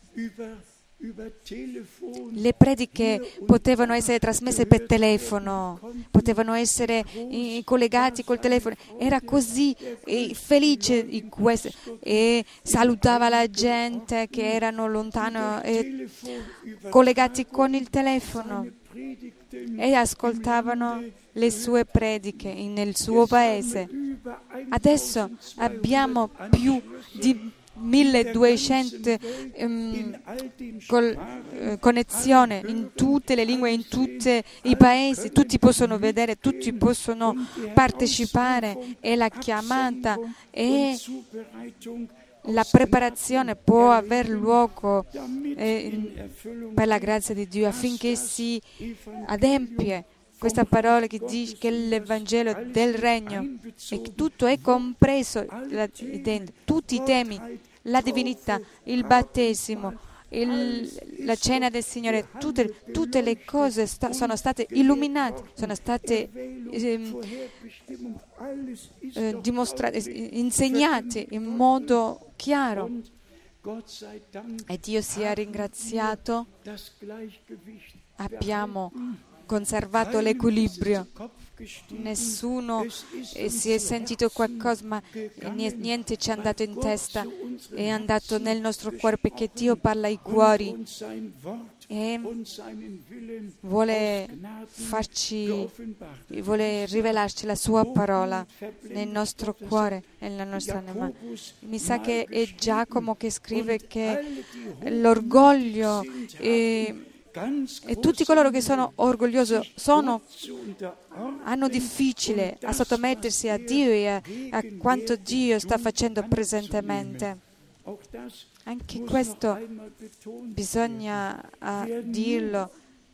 [SPEAKER 1] le prediche potevano essere trasmesse per telefono, potevano essere collegati col telefono. Era così felice di questo, e salutava la gente che erano lontano e collegati con il telefono, e ascoltavano le sue prediche nel suo paese. Adesso abbiamo più di 1200 connessioni in tutte le lingue, in tutti i paesi. Tutti possono vedere, tutti possono partecipare, e la chiamata e la preparazione può aver luogo per la grazia di Dio, affinché si adempie questa parola che dice che l'Evangelo del Regno, e tutto è compreso dentro, tutti i temi, la divinità, il battesimo, la cena del Signore, tutte le cose sono state illuminate, sono state dimostrate, insegnate in modo chiaro. E Dio sia ringraziato, abbiamo conservato l'equilibrio. Nessuno si è sentito qualcosa, ma niente ci è andato in testa, è andato nel nostro cuore, perché Dio parla ai cuori e vuole rivelarci la sua parola nel nostro cuore e nella nostra anima. Mi sa che è Giacomo che scrive che l'orgoglio e tutti coloro che sono orgogliosi hanno difficile a sottomettersi a Dio e a quanto Dio sta facendo presentemente. Anche questo bisogna dirlo.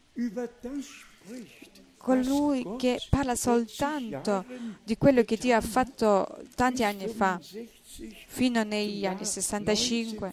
[SPEAKER 1] Colui che parla soltanto di quello che Dio ha fatto tanti anni fa, fino negli anni 65,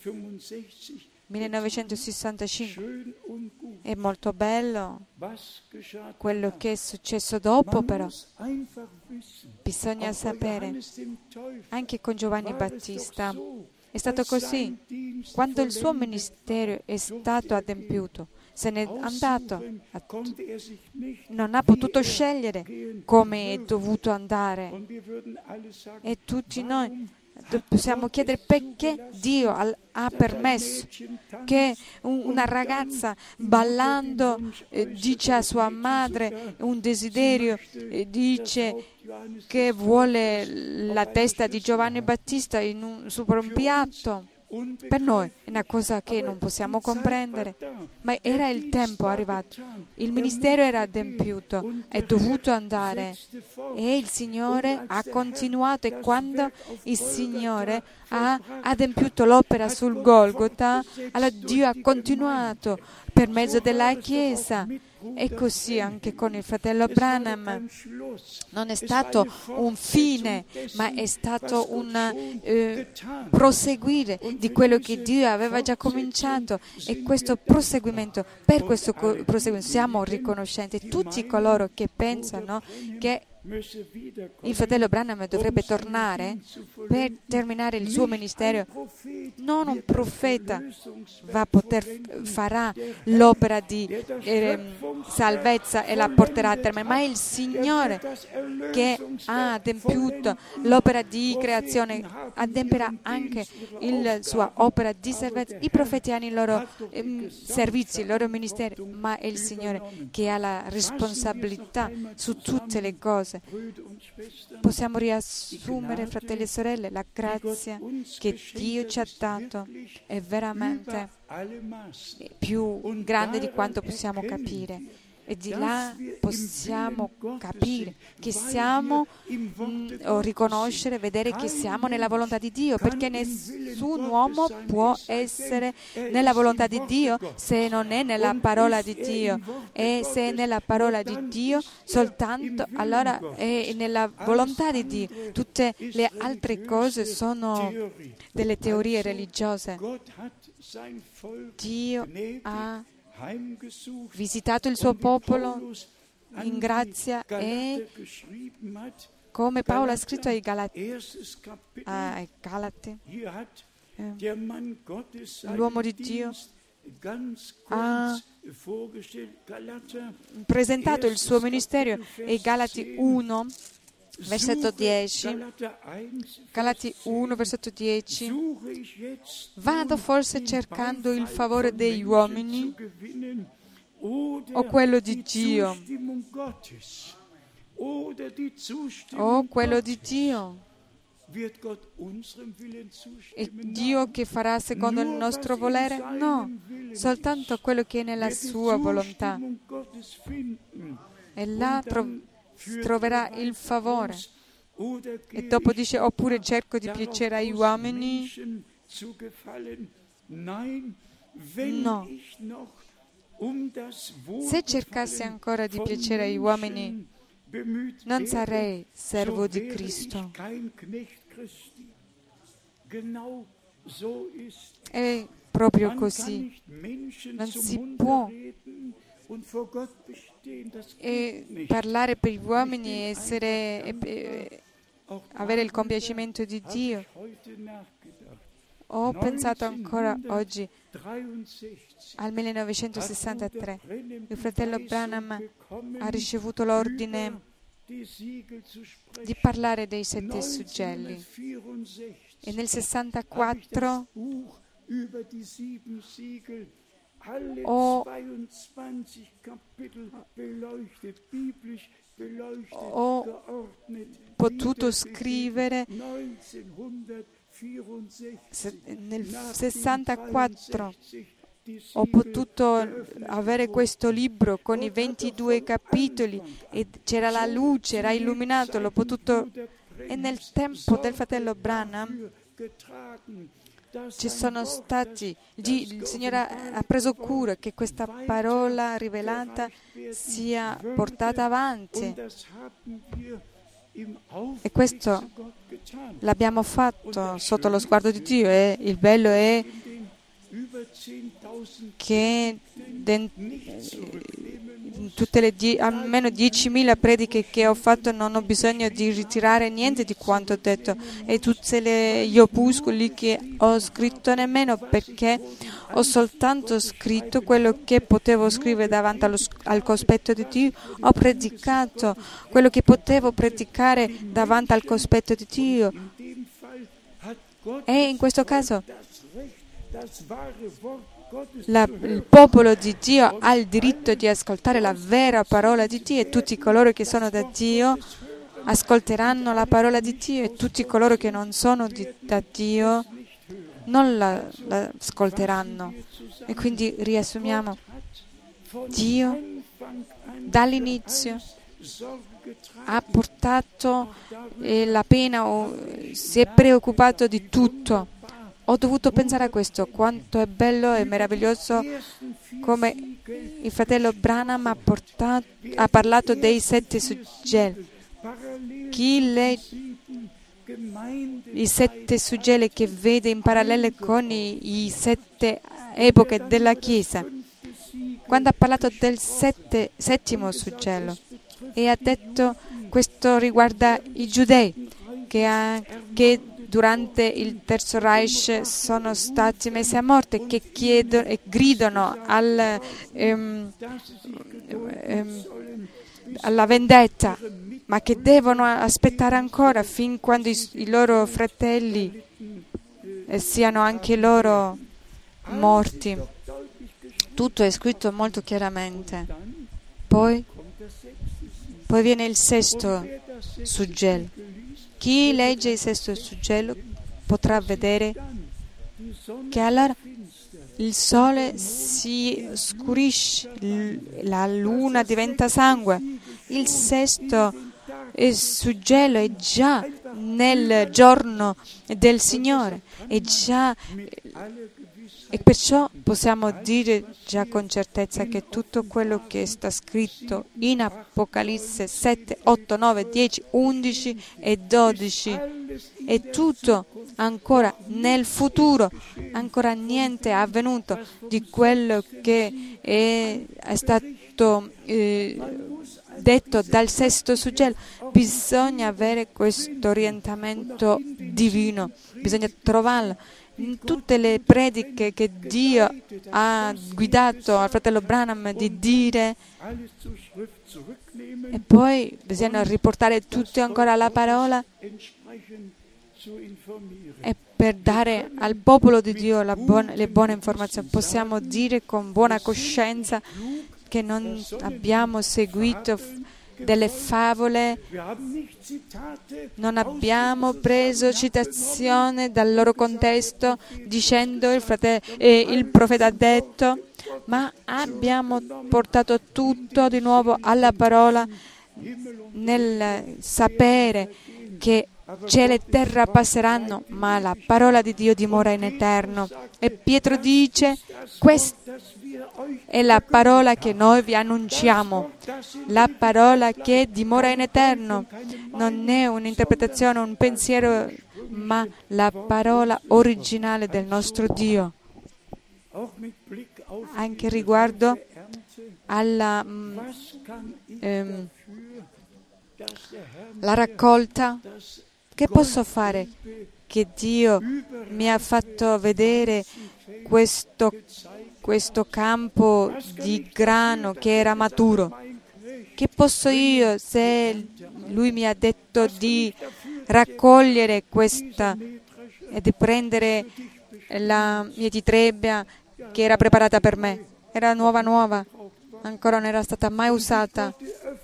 [SPEAKER 1] 1965. È molto bello quello che è successo dopo, però bisogna sapere, anche con Giovanni Battista è stato così. Quando il suo ministero è stato adempiuto, se n'è andato, non ha potuto scegliere come è dovuto andare, e tutti noi possiamo chiedere perché Dio ha permesso che una ragazza ballando dice a sua madre un desiderio, dice che vuole la testa di Giovanni Battista sopra un piatto. Per noi è una cosa che non possiamo comprendere, ma era il tempo arrivato, il ministero era adempiuto, è dovuto andare, e il Signore ha continuato. E quando il Signore ha adempiuto l'opera sul Golgota, allora Dio ha continuato per mezzo della Chiesa. E così anche con il fratello Branham non è stato un fine, ma è stato un proseguire di quello che Dio aveva già cominciato, e questo proseguimento, per questo proseguimento siamo riconoscenti. Tutti coloro che pensano che il fratello Branham dovrebbe tornare per terminare il suo ministero. Non un profeta farà l'opera di salvezza e la porterà a termine, ma il Signore che ha adempiuto l'opera di creazione adempierà anche la sua opera di salvezza. I profeti hanno i loro servizi, i loro ministeri, ma è il Signore che ha la responsabilità su tutte le cose. Possiamo riassumere, fratelli e sorelle, la grazia che Dio ci ha dato è veramente più grande di quanto possiamo capire. E di là possiamo capire che siamo o riconoscere, vedere che siamo nella volontà di Dio, perché nessun uomo può essere nella volontà di Dio se non è nella parola di Dio, e se è nella parola di Dio soltanto allora è nella volontà di Dio. Tutte le altre cose sono delle teorie religiose. Dio ha visitato il suo popolo in grazia e, come Paolo ha scritto ai Galati, l'uomo di Dio ha presentato il suo ministero ai Galati 1, versetto 10. Galati 1, versetto 10. Vado forse cercando il favore degli uomini o quello di Dio? O quello di Dio? È Dio che farà secondo il nostro volere? No, soltanto quello che è nella sua volontà. E là troverà il favore. E dopo dice, oppure cerco di piacere agli uomini? No. Se cercassi ancora di piacere agli uomini, non sarei servo di Cristo. È proprio così. Non si può parlare per gli uomini e avere il compiacimento di Dio. Ho pensato ancora oggi al 1963. Il fratello Branham ha ricevuto l'ordine di parlare dei 7 suggelli e nel 64 ho potuto scrivere nel 64 ho potuto avere questo libro con i 22 capitoli e c'era la luce, era illuminato, l'ho potuto. E nel tempo del fratello Branham ci sono stati, il Signore ha preso cura che questa parola rivelata sia portata avanti. E questo l'abbiamo fatto sotto lo sguardo di Dio, e il bello è che in tutte le almeno 10.000 prediche che ho fatto non ho bisogno di ritirare niente di quanto ho detto, e tutti gli opuscoli che ho scritto nemmeno, perché ho soltanto scritto quello che potevo scrivere davanti al cospetto di Dio. Ho predicato quello che potevo predicare davanti al cospetto di Dio, e in questo caso il popolo di Dio ha il diritto di ascoltare la vera parola di Dio, e tutti coloro che sono da Dio ascolteranno la parola di Dio, e tutti coloro che non sono da Dio non la ascolteranno. E quindi riassumiamo: Dio dall'inizio ha portato la pena, si è preoccupato di tutto. Ho dovuto pensare a questo, quanto è bello e meraviglioso come il fratello Branham ha parlato dei 7 suggelli. I 7 suggelli che vede in parallelo con i 7 epoche della Chiesa. Quando ha parlato del 7° suggello e ha detto questo riguarda i giudei che durante il Terzo Reich sono stati messi a morte, che chiedono e gridano alla vendetta, ma che devono aspettare ancora fin quando i loro fratelli siano anche loro morti. Tutto è scritto molto chiaramente. Poi viene il sesto suggello. Chi legge il sesto suggello potrà vedere che allora il sole si scurisce, la luna diventa sangue. Il sesto suggello è già nel giorno del Signore, e perciò possiamo dire già con certezza che tutto quello che sta scritto in Apocalisse 7, 8, 9, 10, 11 e 12 è tutto ancora nel futuro, ancora niente è avvenuto di quello che è stato detto dal sesto suggello. Bisogna avere questo orientamento divino, bisogna trovarlo. In tutte le prediche che Dio ha guidato al fratello Branham di dire, e poi bisogna riportare tutto ancora alla parola e per dare al popolo di Dio le buone informazioni. Possiamo dire con buona coscienza che non abbiamo seguito delle favole, non abbiamo preso citazione dal loro contesto dicendo il profeta ha detto, ma abbiamo portato tutto di nuovo alla parola nel sapere che cielo e terra passeranno, ma la parola di Dio dimora in eterno. E Pietro dice, questa è la parola che noi vi annunciamo, la parola che dimora in eterno. Non è un'interpretazione, un pensiero, ma la parola originale del nostro Dio. Anche riguardo alla la raccolta, che posso fare? Che Dio mi ha fatto vedere questo campo di grano che era maturo. Che posso io, se Lui mi ha detto di raccogliere questa e di prendere la mia trebbia che era preparata per me? Era nuova, ancora non era stata mai usata.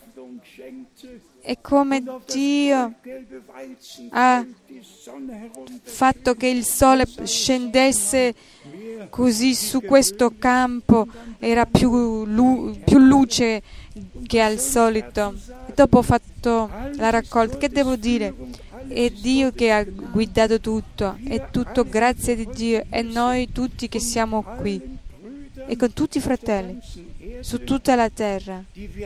[SPEAKER 1] E come Dio ha fatto che il sole scendesse così su questo campo, era più luce che al solito. E dopo ho fatto la raccolta. Che devo dire? È Dio che ha guidato tutto, è tutto grazie di Dio, e noi tutti che siamo qui e con tutti i fratelli su tutta la terra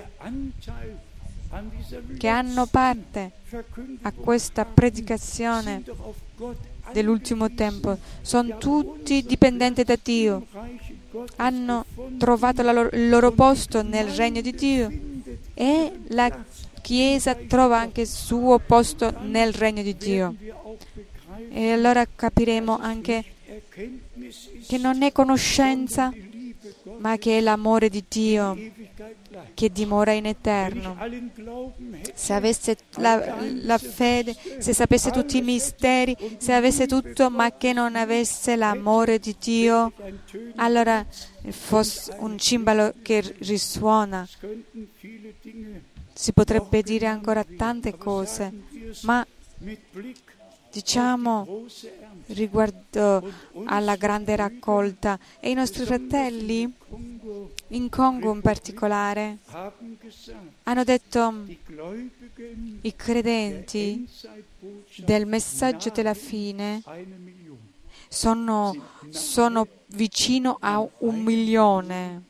[SPEAKER 1] che hanno parte a questa predicazione dell'ultimo tempo, sono tutti dipendenti da Dio, hanno trovato il loro posto nel regno di Dio, e la Chiesa trova anche il suo posto nel regno di Dio. E allora capiremo anche che non è conoscenza, ma che è l'amore di Dio che dimora in eterno. Se avesse la fede, se sapesse tutti i misteri, se avesse tutto, ma che non avesse l'amore di Dio, allora fosse un cimbalo che risuona. Si potrebbe dire ancora tante cose, ma diciamo riguardo alla grande raccolta, e i nostri fratelli in Congo in particolare hanno detto, i credenti del messaggio della fine sono vicino a 1 milione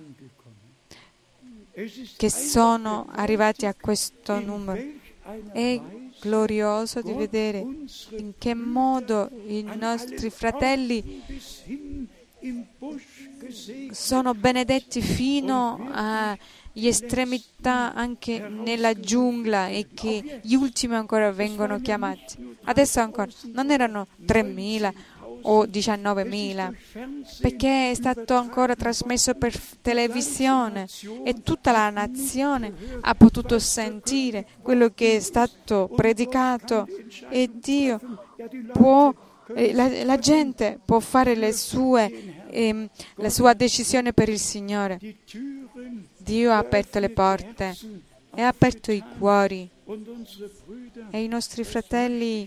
[SPEAKER 1] che sono arrivati a questo numero. È glorioso di vedere in che modo i nostri fratelli sono benedetti fino agli estremità anche nella giungla e che gli ultimi ancora vengono chiamati. Adesso ancora non erano 3.000 o 19.000, perché è stato ancora trasmesso per televisione e tutta la nazione ha potuto sentire quello che è stato predicato e Dio può, la gente può fare la sua decisione per il Signore. Dio ha aperto le porte e ha aperto i cuori e i nostri fratelli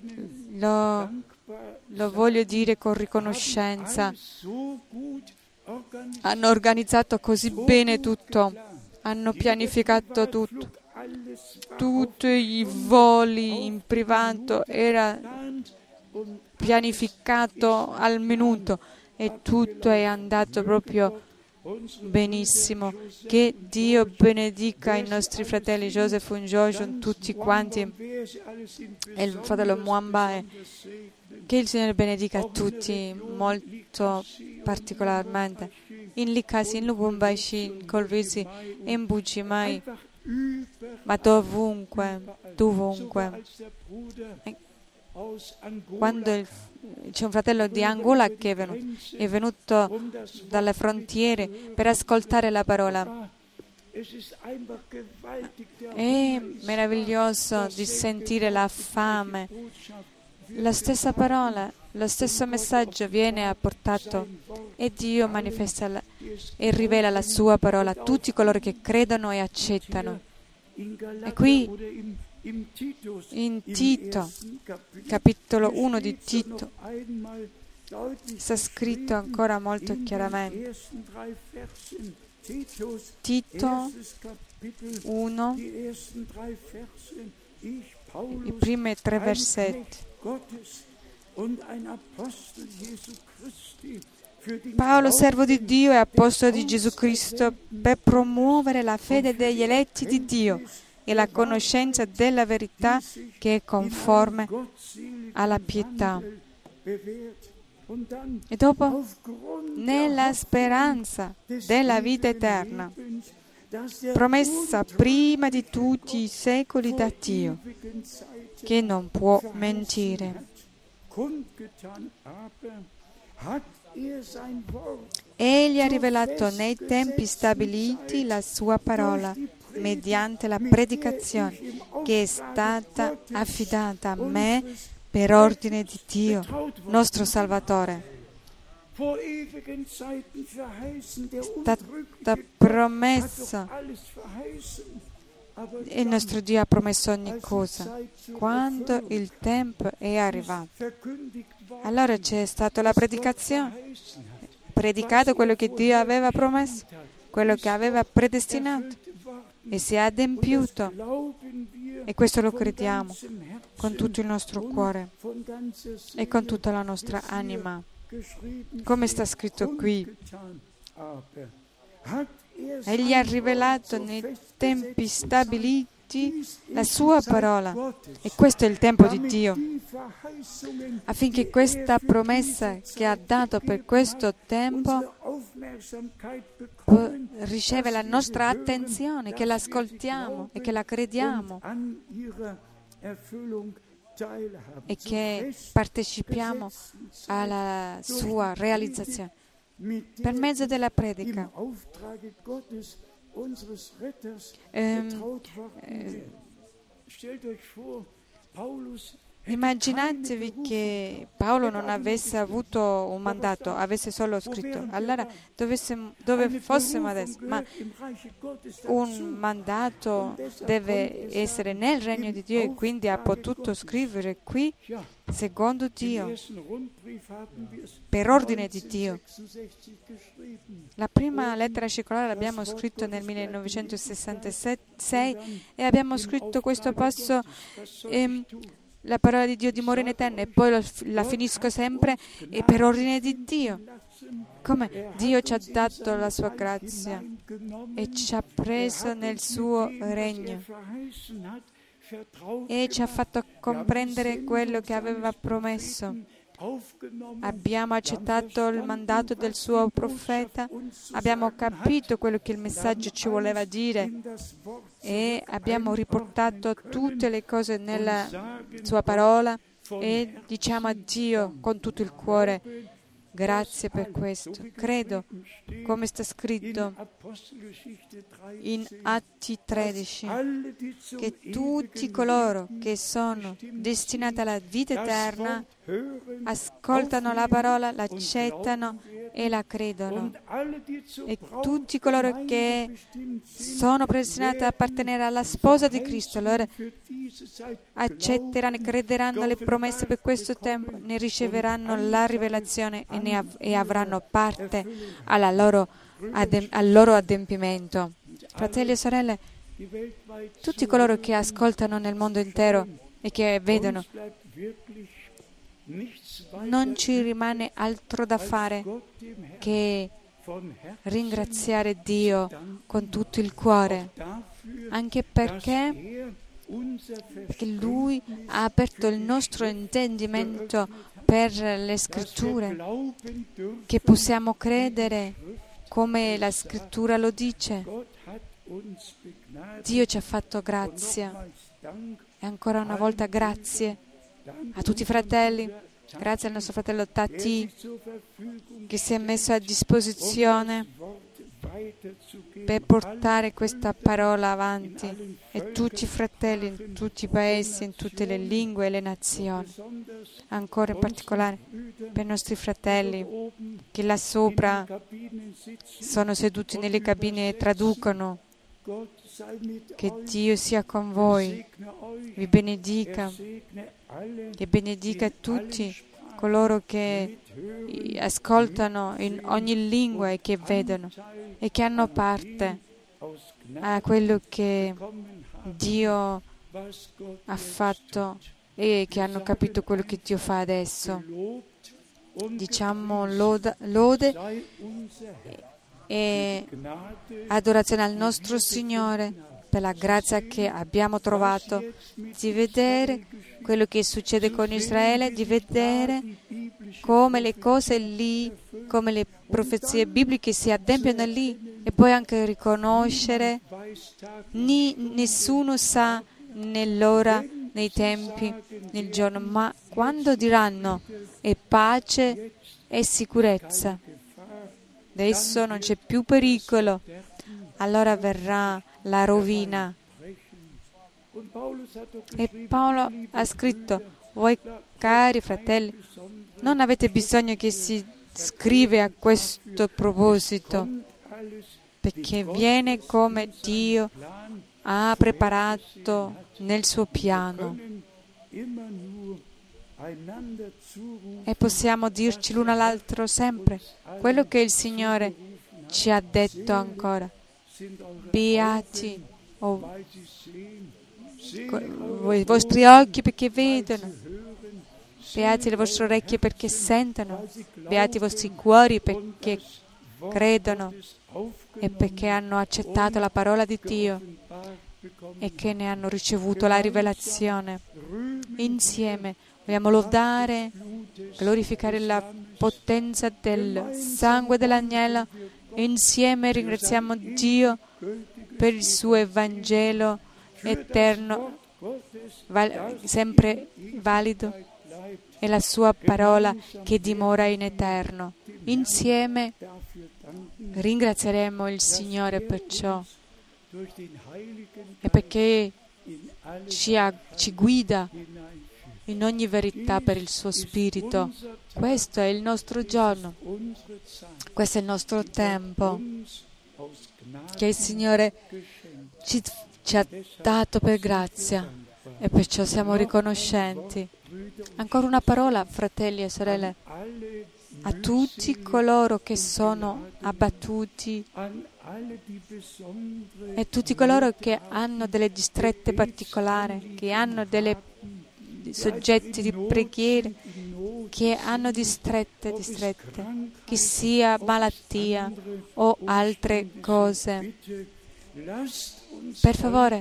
[SPEAKER 1] lo voglio dire con riconoscenza. Hanno organizzato così bene tutto, hanno pianificato tutto. Tutti i voli in privato era pianificato al minuto e tutto è andato proprio benissimo. Che Dio benedica i nostri fratelli Joseph e Joshua, tutti quanti, e il fratello Mwamba. Che il Signore benedica a tutti molto particolarmente. In Likasi, in Lubumbashi, in Kolwezi, in Bujimai, ma dovunque. Quando c'è un fratello di Angola che è venuto dalle frontiere per ascoltare la parola. È meraviglioso di sentire la fame. La stessa parola, lo stesso messaggio viene apportato e Dio manifesta e rivela la sua parola a tutti coloro che credono e accettano. E qui in Tito, capitolo 1 di Tito, sta scritto ancora molto chiaramente. Tito 1, i primi 3 versetti. Paolo, servo di Dio e apostolo di Gesù Cristo, per promuovere la fede degli eletti di Dio e la conoscenza della verità che è conforme alla pietà. E dopo, nella speranza della vita eterna, promessa prima di tutti i secoli da Dio, che non può mentire. Egli ha rivelato nei tempi stabiliti la sua parola mediante la predicazione che è stata affidata a me per ordine di Dio, nostro Salvatore. È stata promessa e il nostro Dio ha promesso ogni cosa. Quando il tempo è arrivato, allora c'è stata la predicazione, predicato quello che Dio aveva promesso, quello che aveva predestinato e si è adempiuto. E questo lo crediamo con tutto il nostro cuore e con tutta la nostra anima. Come sta scritto qui, Egli ha rivelato nei tempi stabiliti la sua parola, e questo è il tempo di Dio, affinché questa promessa che ha dato per questo tempo riceve la nostra attenzione, che l'ascoltiamo e che la crediamo e che partecipiamo alla sua realizzazione per mezzo della predica. Immaginatevi che Paolo non avesse avuto un mandato, avesse solo scritto. Allora dove fossimo adesso? Ma un mandato deve essere nel regno di Dio e quindi ha potuto scrivere qui secondo Dio, per ordine di Dio. La prima lettera circolare l'abbiamo scritto nel 1966 e abbiamo scritto questo passo, la parola di Dio dimora in eterno, e poi la finisco sempre, e per ordine di Dio. Come Dio ci ha dato la sua grazia e ci ha preso nel suo regno e ci ha fatto comprendere quello che aveva promesso. abbiamo accettato il mandato del suo profeta, abbiamo capito quello che il messaggio ci voleva dire e abbiamo riportato tutte le cose nella sua parola e diciamo a Dio con tutto il cuore: grazie per questo. Credo, come sta scritto in Atti 13, che tutti coloro che sono destinati alla vita eterna ascoltano la parola, l'accettano e la credono. E tutti coloro che sono predestinati ad appartenere alla sposa di Cristo, allora accetteranno e crederanno alle promesse per questo tempo, ne riceveranno la rivelazione e avranno parte al loro adempimento. Fratelli e sorelle, tutti coloro che ascoltano nel mondo intero e che vedono, non ci rimane altro da fare che ringraziare Dio con tutto il cuore, anche perché Lui ha aperto il nostro intendimento per le Scritture, che possiamo credere come la Scrittura lo dice. Dio ci ha fatto grazia e ancora una volta grazie a tutti i fratelli, grazie al nostro fratello Tati che si è messo a disposizione per portare questa parola avanti, e tutti i fratelli in tutti i paesi, in tutte le lingue e le nazioni, ancora in particolare per i nostri fratelli che là sopra sono seduti nelle cabine e traducono. Che Dio sia con voi, vi benedica e benedica tutti coloro che ascoltano in ogni lingua e che vedono e che hanno parte a quello che Dio ha fatto e che hanno capito quello che Dio fa adesso. Diciamo lode e adorazione al nostro Signore per la grazia che abbiamo trovato di vedere quello che succede con Israele, di vedere come le cose lì, come le profezie bibliche si adempiono lì, e poi anche riconoscere nessuno sa nell'ora, nei tempi, nel giorno, ma quando diranno è pace e sicurezza, adesso non c'è più pericolo, allora verrà la rovina. E Paolo ha scritto: voi cari fratelli, non avete bisogno che si scrive a questo proposito, perché viene come Dio ha preparato nel suo piano. E possiamo dirci l'uno all'altro sempre quello che il Signore ci ha detto ancora. Beati i vostri occhi perché vedono, beati le vostre orecchie perché sentono, beati i vostri cuori perché credono e perché hanno accettato la parola di Dio e che ne hanno ricevuto la rivelazione. Insieme vogliamo lodare, glorificare la potenza del sangue dell'agnello. Insieme ringraziamo Dio per il suo Evangelo eterno, sempre valido, e la sua parola che dimora in eterno. Insieme ringrazieremo il Signore per ciò e perché ci guida in ogni verità per il suo Spirito. Questo è il nostro giorno, questo è il nostro tempo che il Signore ci ha dato per grazia e perciò siamo riconoscenti. Ancora una parola, fratelli e sorelle, a tutti coloro che sono abbattuti e tutti coloro che hanno delle distrette particolari, che hanno dei soggetti di preghiera, che hanno distrette, che sia malattia o altre cose. Per favore,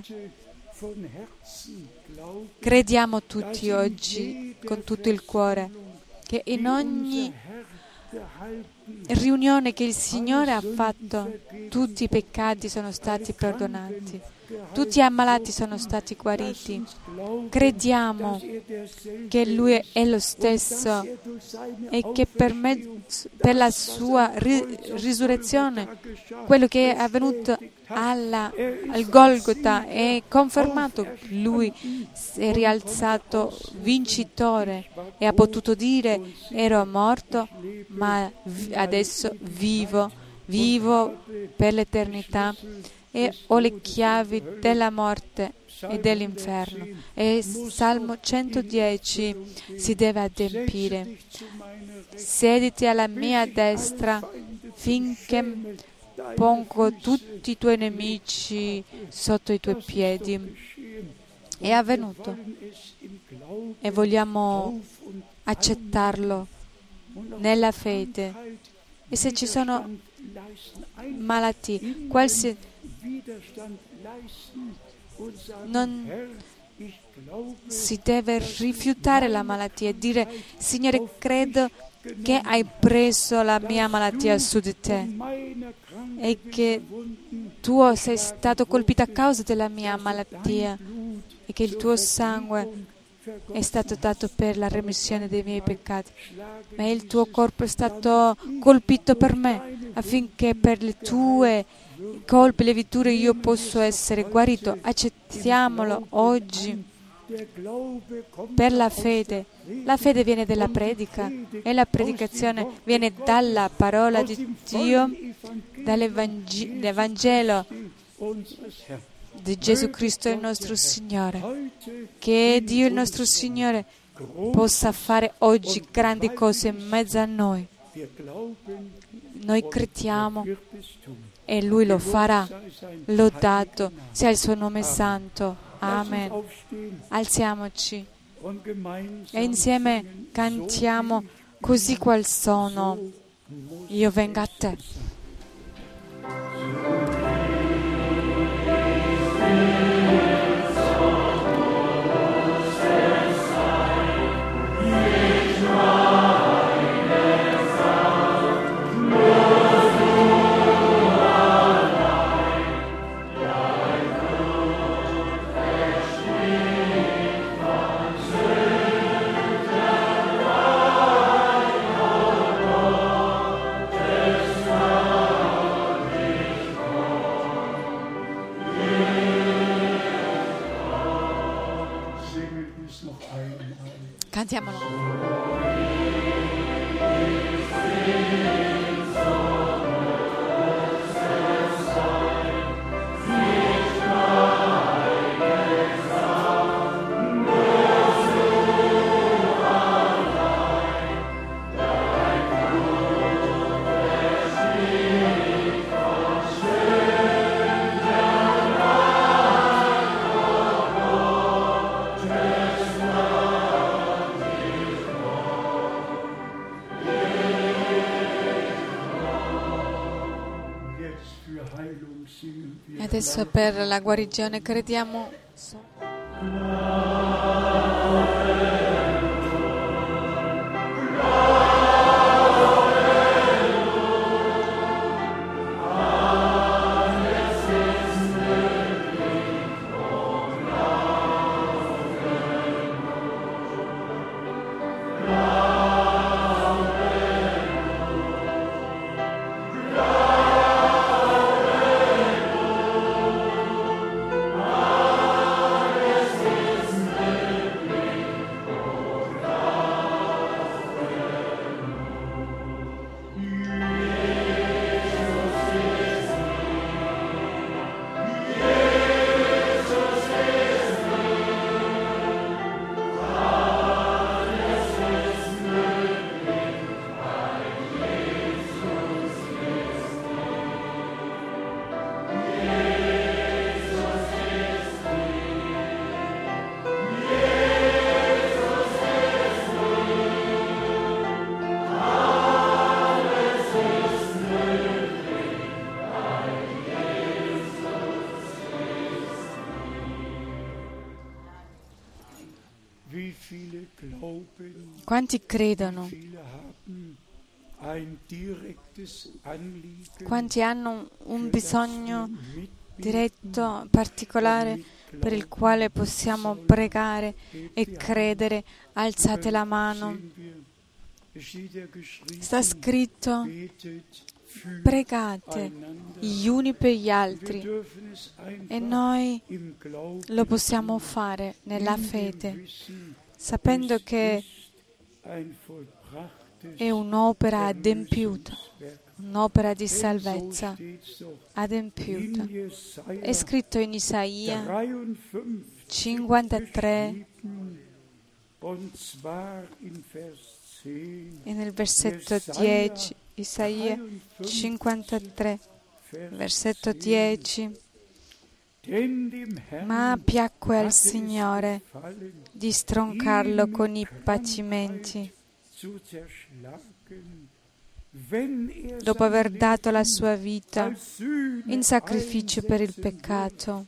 [SPEAKER 1] crediamo tutti oggi con tutto il cuore che in ogni riunione che il Signore ha fatto, tutti i peccati sono stati perdonati, tutti gli ammalati sono stati guariti. Crediamo che Lui è lo stesso e che per la sua risurrezione, quello che è avvenuto al Golgota è confermato. Lui si è rialzato vincitore e ha potuto dire: ero morto, ma adesso vivo per l'eternità e ho le chiavi della morte e dell'inferno. E Salmo 110 si deve adempiere. Sediti alla mia destra finché pongo tutti i tuoi nemici sotto i tuoi piedi. È avvenuto e vogliamo accettarlo nella fede. E se ci sono malattie, non si deve rifiutare la malattia e dire: Signore, credo che hai preso la mia malattia su di te e che tu sei stato colpito a causa della mia malattia e che il tuo sangue è stato dato per la remissione dei miei peccati, ma il tuo corpo è stato colpito per me, affinché per le tue colpe, leviture io posso essere guarito. Accettiamolo oggi per la fede. La fede viene dalla predica e la predicazione viene dalla parola di Dio, dall'Evangelo di Gesù Cristo il nostro Signore. Che Dio il nostro Signore possa fare oggi grandi cose in mezzo a noi. Noi crediamo e Lui lo farà. Lodato sia il suo nome santo. Amen. Alziamoci e insieme cantiamo: così qual sono, io vengo a te. Cantiamolo. Adesso per la guarigione crediamo. Quanti credono? Quanti hanno un bisogno diretto, particolare, per il quale possiamo pregare e credere? Alzate la mano. Sta scritto: pregate gli uni per gli altri, e noi lo possiamo fare nella fede, sapendo che è un'opera adempiuta, un'opera di salvezza adempiuta. È scritto in Isaia 53 e nel versetto 10, Isaia 53, versetto 10: ma piacque al Signore di stroncarlo con i patimenti, dopo aver dato la sua vita in sacrificio per il peccato.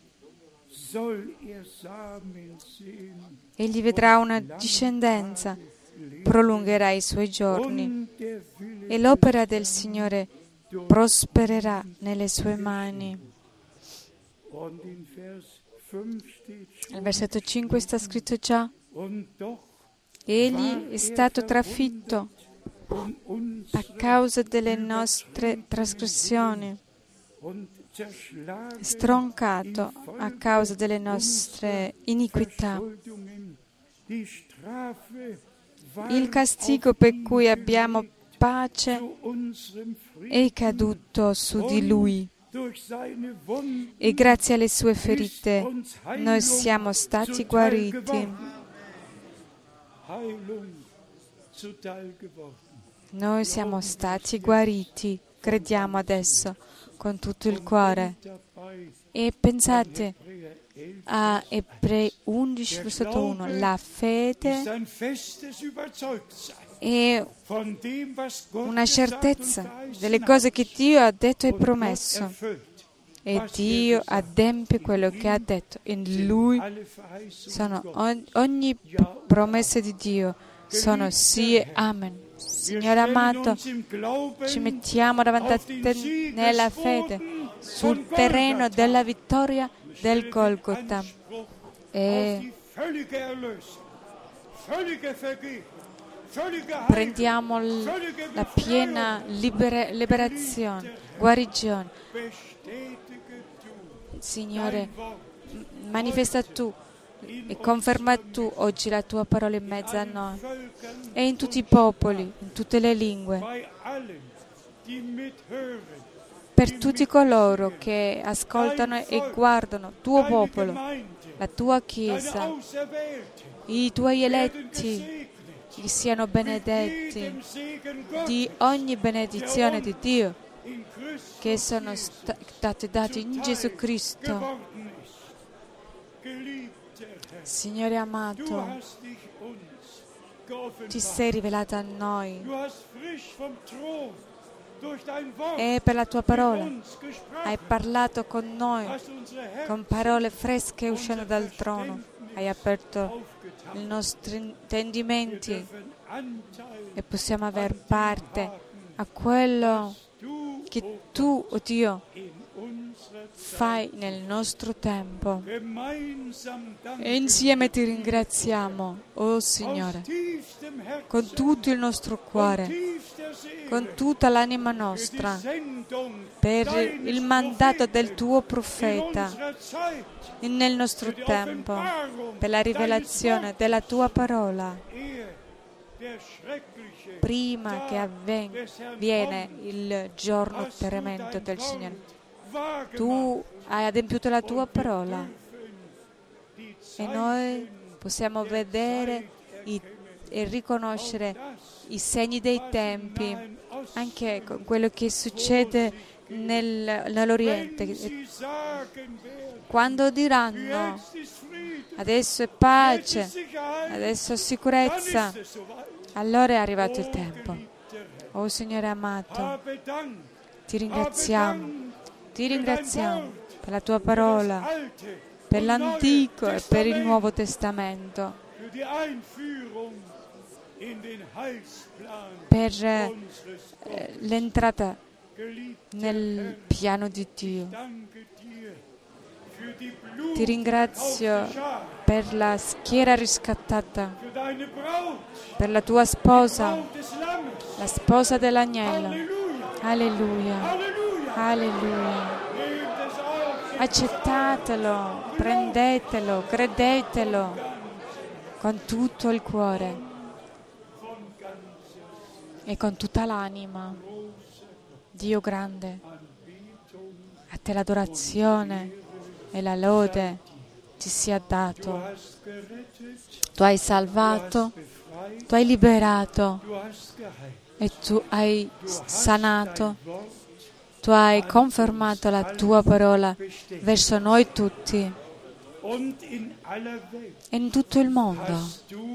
[SPEAKER 1] Egli vedrà una discendenza, prolungherà i suoi giorni, e l'opera del Signore prospererà nelle sue mani. Nel versetto 5 sta scritto già: egli è stato trafitto a causa delle nostre trasgressioni, stroncato a causa delle nostre iniquità. Il castigo per cui abbiamo pace è caduto su di Lui, e grazie alle sue ferite noi siamo stati guariti. Noi siamo stati guariti, crediamo adesso con tutto il cuore. E pensate a Ebrei 11, versetto 1, la fede è una certezza delle cose che Dio ha detto e promesso, e Dio adempie quello che ha detto. In Lui sono ogni promessa di Dio sono sì e amen. Signore amato, ci mettiamo davanti a te nella fede, sul terreno della vittoria del Golgota, e prendiamo la piena liberazione, guarigione. Signore, manifesta tu e conferma tu oggi la tua parola in mezzo a noi e in tutti i popoli, in tutte le lingue, per tutti coloro che ascoltano e guardano, tuo popolo, la tua Chiesa, i tuoi eletti, che siano benedetti di ogni benedizione di Dio che sono state date in Gesù Cristo. Signore amato, ti sei rivelato a noi e per la tua parola hai parlato con noi, con parole fresche uscendo dal trono. Hai aperto i nostri intendimenti e possiamo avere parte a quello che tu, oh Dio, fai nel nostro tempo. E insieme ti ringraziamo, oh Signore, con tutto il nostro cuore, con tutta l'anima nostra, per il mandato del tuo profeta nel nostro tempo, per la rivelazione della tua parola, prima che avviene il giorno tremendo del Signore. Tu hai adempiuto la tua parola e noi possiamo vedere e riconoscere i segni dei tempi, anche con quello che succede nell'Oriente. Quando diranno adesso è pace, adesso è sicurezza, allora è arrivato il tempo. Oh Signore amato, ti ringraziamo per la tua parola, per l'Antico e per il Nuovo Testamento. per l'entrata nel piano di Dio. Ti ringrazio per la schiera riscattata, per la tua sposa, la sposa dell'agnello. Alleluia, alleluia. Accettatelo, prendetelo, credetelo con tutto il cuore e con tutta l'anima. Dio grande, a te l'adorazione e la lode ti sia dato. Tu hai salvato, tu hai liberato e tu hai sanato, tu hai confermato la tua parola verso noi tutti e in tutto il mondo.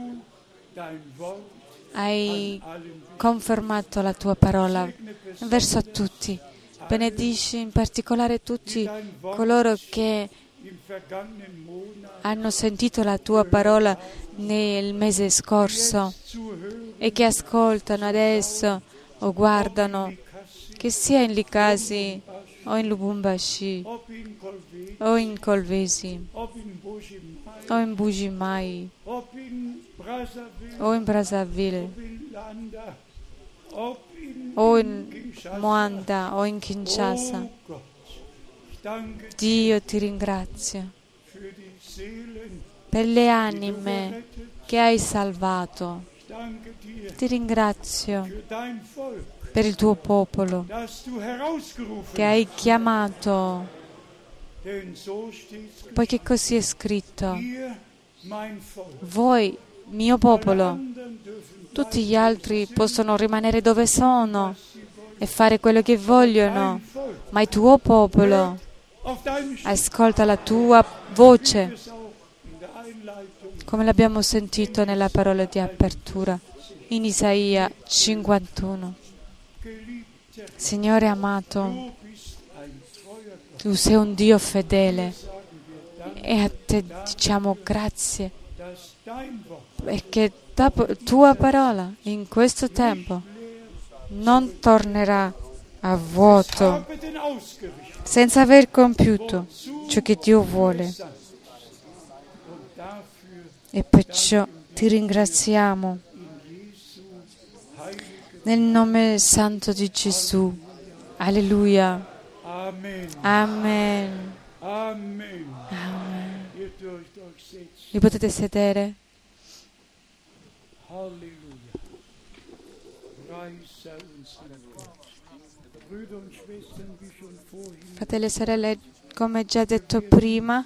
[SPEAKER 1] Hai confermato la tua parola verso tutti. Benedici in particolare tutti coloro che hanno sentito la tua parola nel mese scorso e che ascoltano adesso o guardano, che sia in Likasi o in Lubumbashi o in Kolwezi o in Bujimai o in Brazzaville o in Moanda o in Kinshasa. Dio, ti ringrazio per le anime che hai salvato. Ti ringrazio per il tuo popolo che hai chiamato, poiché così è scritto: voi, mio popolo. Tutti gli altri possono rimanere dove sono e fare quello che vogliono, ma il tuo popolo ascolta la tua voce, come l'abbiamo sentito nella parola di apertura in Isaia 51. Signore amato, tu sei un Dio fedele e a te diciamo grazie perché la tua parola in questo tempo non tornerà a vuoto senza aver compiuto ciò che Dio vuole. E perciò ti ringraziamo nel nome santo di Gesù. Alleluia. Amen. Amen. Vi potete sedere? Fratelli e sorelle, come già detto prima,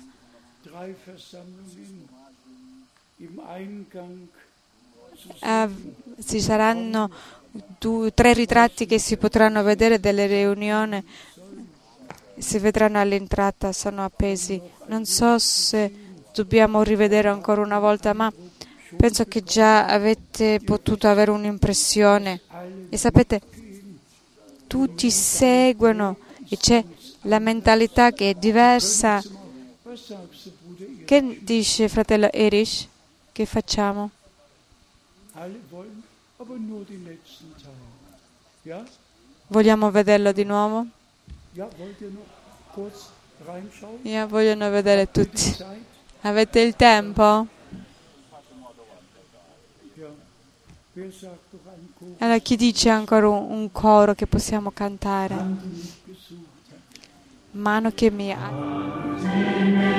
[SPEAKER 1] ci saranno 3 ritratti che si potranno vedere delle riunioni, si vedranno all'entrata, sono appesi. Non so se dobbiamo rivedere ancora una volta, ma penso che già avete potuto avere un'impressione. E sapete, tutti seguono e c'è la mentalità che è diversa. Che dice fratello Erich? Che facciamo? Vogliamo vederlo di nuovo? Vogliono vedere tutti. Avete il tempo? Allora chi dice ancora un coro che possiamo cantare? Mano che mi ha.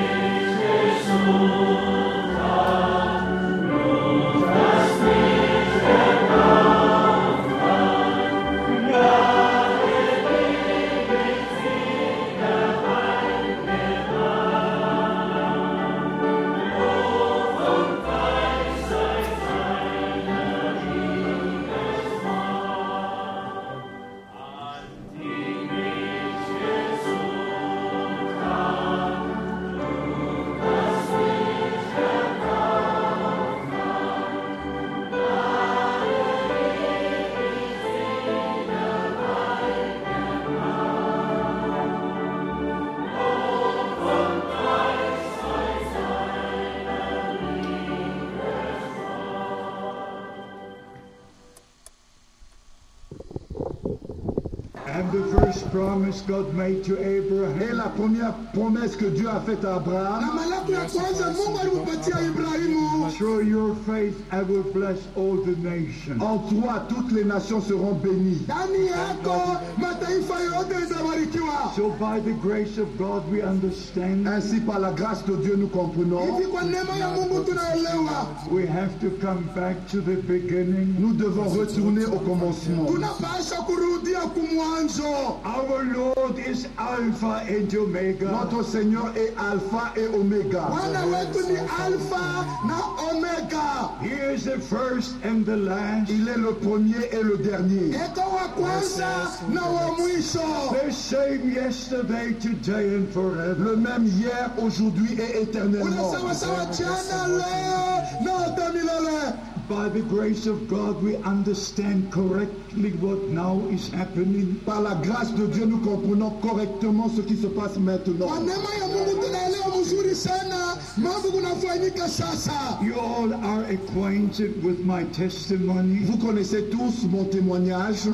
[SPEAKER 3] And the first promise God made to Abraham.
[SPEAKER 4] Et la première promesse que Dieu a faite à Abraham.
[SPEAKER 3] Through your faith, I will bless all the nations.
[SPEAKER 4] En toi, toutes les nations seront bénies.
[SPEAKER 3] So by the grace of God, we understand.
[SPEAKER 4] Ainsi, par la grâce de Dieu, nous comprenons.
[SPEAKER 3] We have to come back to the beginning.
[SPEAKER 4] Nous devons retourner au commencement.
[SPEAKER 3] Our Lord is Alpha and Omega.
[SPEAKER 4] Notre Seigneur est Alpha et Oméga.
[SPEAKER 3] He is the first and the last.
[SPEAKER 4] Il est le premier et le dernier.
[SPEAKER 3] The same yesterday, today and forever.
[SPEAKER 4] Le même hier, aujourd'hui et éternellement.
[SPEAKER 3] By the grace of God, we understand correctly what now is happening.
[SPEAKER 4] Par la grâce de Dieu, nous comprenons correctement ce qui se passe maintenant.
[SPEAKER 3] You all are acquainted with my testimony.
[SPEAKER 4] Vous connaissez tous mon témoignage.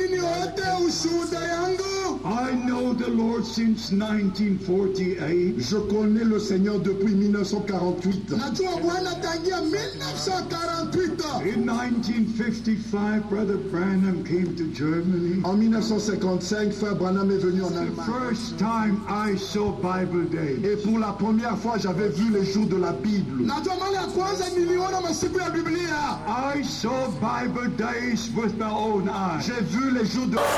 [SPEAKER 3] I know the Lord since 1948.
[SPEAKER 4] Je connais le Seigneur depuis 1948.
[SPEAKER 3] In 1955, Brother Branham came to Germany.
[SPEAKER 4] En 1955, Frère Branham est venu en Allemagne.
[SPEAKER 3] The first time I saw Bible Days.
[SPEAKER 4] Et pour la première fois, j'avais vu les jours de la Bible.
[SPEAKER 3] I saw Bible Days with my own eyes.
[SPEAKER 4] J'ai vu les jours de...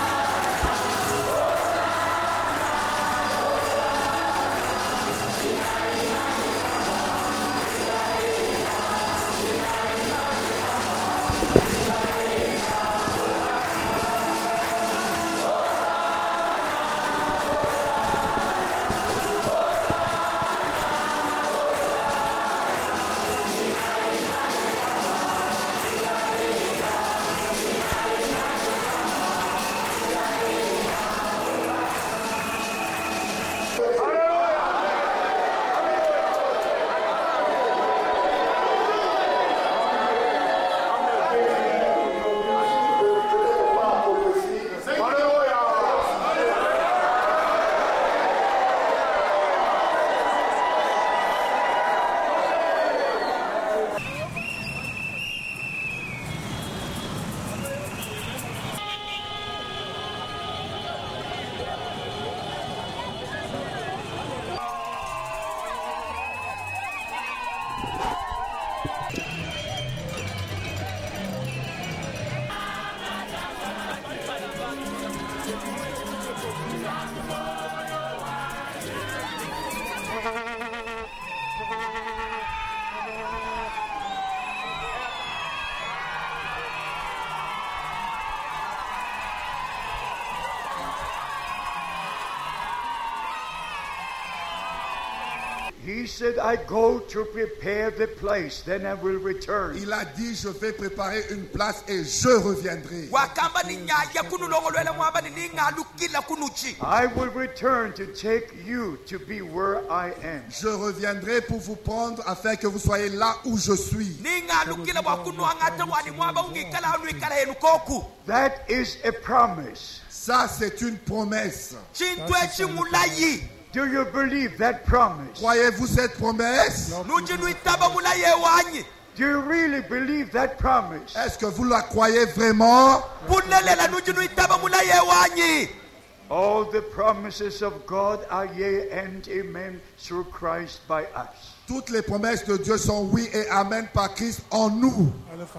[SPEAKER 3] He said, I go to prepare the place, then I will return.
[SPEAKER 5] Il a dit, je vais préparer une place et je reviendrai.
[SPEAKER 3] I will return to take you to be where I am.
[SPEAKER 5] Je reviendrai pour vous prendre afin que vous soyez là où je suis.
[SPEAKER 3] That is a promise.
[SPEAKER 5] Ça, c'est une promesse.
[SPEAKER 3] Do you believe that promise?
[SPEAKER 5] Croyez-vous cette promesse?
[SPEAKER 3] Do you really believe that promise?
[SPEAKER 5] Est-ce que vous la croyez vraiment?
[SPEAKER 3] All the promises of God are yea and amen through Christ by us.
[SPEAKER 5] Toutes les promesses de Dieu sont oui et amen par Christ en nous.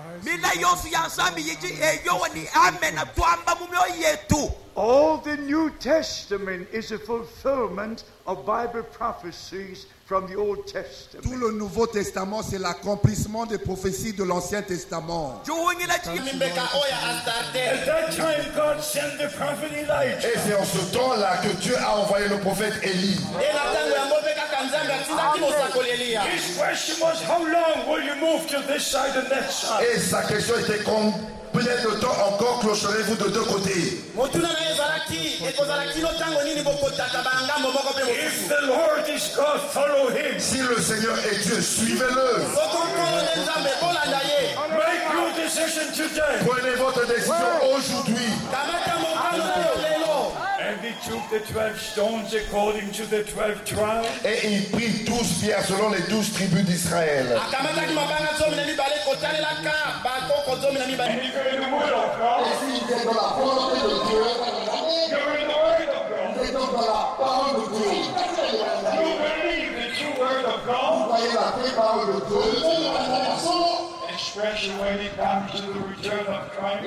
[SPEAKER 3] All the New Testament is a fulfillment of Bible prophecies from the Old Testament.
[SPEAKER 5] Tout le Nouveau Testament, c'est l'accomplissement des prophéties de l'Ancien Testament.
[SPEAKER 3] At that time, God sent the prophet Elijah.
[SPEAKER 5] Et c'est en ce temps-là que Dieu a envoyé le prophète Élie.
[SPEAKER 3] His question was, how long will you move to this side and that side?
[SPEAKER 5] Et sa question était combien de temps encore clocherez-vous de deux côtés?
[SPEAKER 3] If the Lord is God, follow him.
[SPEAKER 5] Si le Seigneur est Dieu, suivez-le.
[SPEAKER 3] Make your decision today.
[SPEAKER 5] Prenez votre décision aujourd'hui. Et il prit 12 pierres selon les 12 tribus d'Israël.
[SPEAKER 3] Especially when it comes to the return of Christ.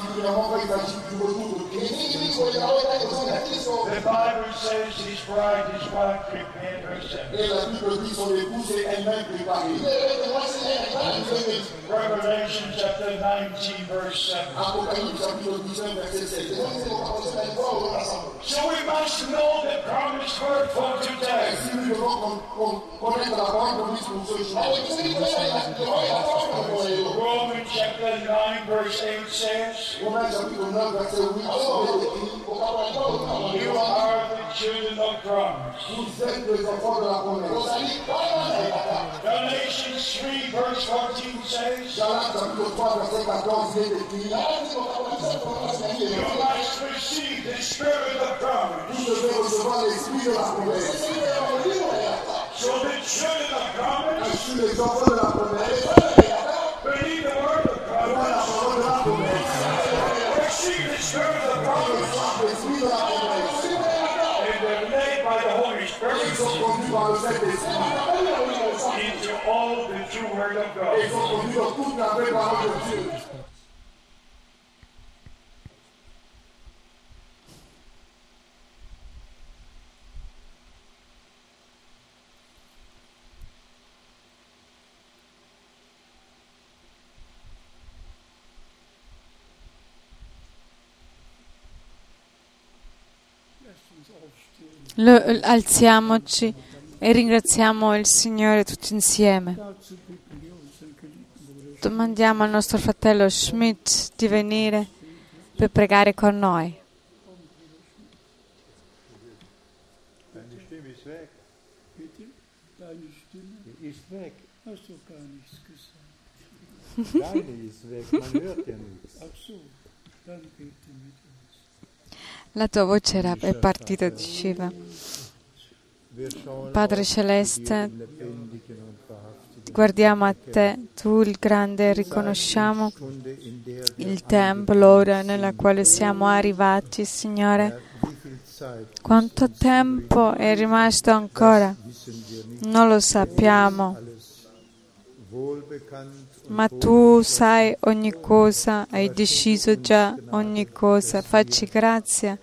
[SPEAKER 3] The Bible says his bride is what prepared herself. Revelation chapter 19 verse 7. So we must know the promised word for today. Romans chapter 9 verse 8 says, you are the children of promise. Galatians 3 verse 14 says, you must receive the spirit of promise. So the children of promise believe the word of promise. Receive the spirit of promise. And they're led by the Holy Spirit into all the true word of God.
[SPEAKER 1] Alziamoci e ringraziamo il Signore tutti insieme. Domandiamo al nostro fratello Schmidt di venire per pregare con noi.
[SPEAKER 6] Deine Stimme ist weg. Bitte? Deine Stimme ist weg. Hast du gar nichts gesagt? Deine ist weg, man hört ja nichts. Ach so, dann bete mit uns.
[SPEAKER 1] La tua voce è partita, diceva. Padre Celeste, guardiamo a te, tu il grande, riconosciamo il tempo, l'ora nella quale siamo arrivati, Signore. Quanto tempo è rimasto ancora? Non lo sappiamo, ma tu sai ogni cosa, hai deciso già ogni cosa. Facci grazia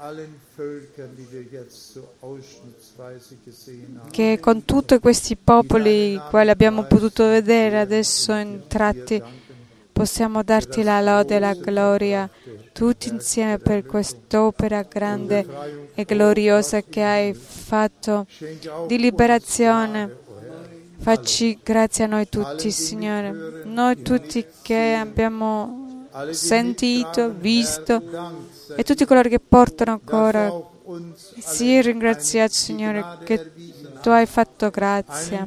[SPEAKER 1] che con tutti questi popoli quali abbiamo potuto vedere adesso in tratti possiamo darti la lode e la gloria tutti insieme per quest'opera grande e gloriosa che hai fatto di liberazione. Facci grazia a noi tutti, Signore, noi tutti che abbiamo sentito, visto e tutti coloro che portano ancora. Sii ringraziato, Signore, che tu hai fatto grazia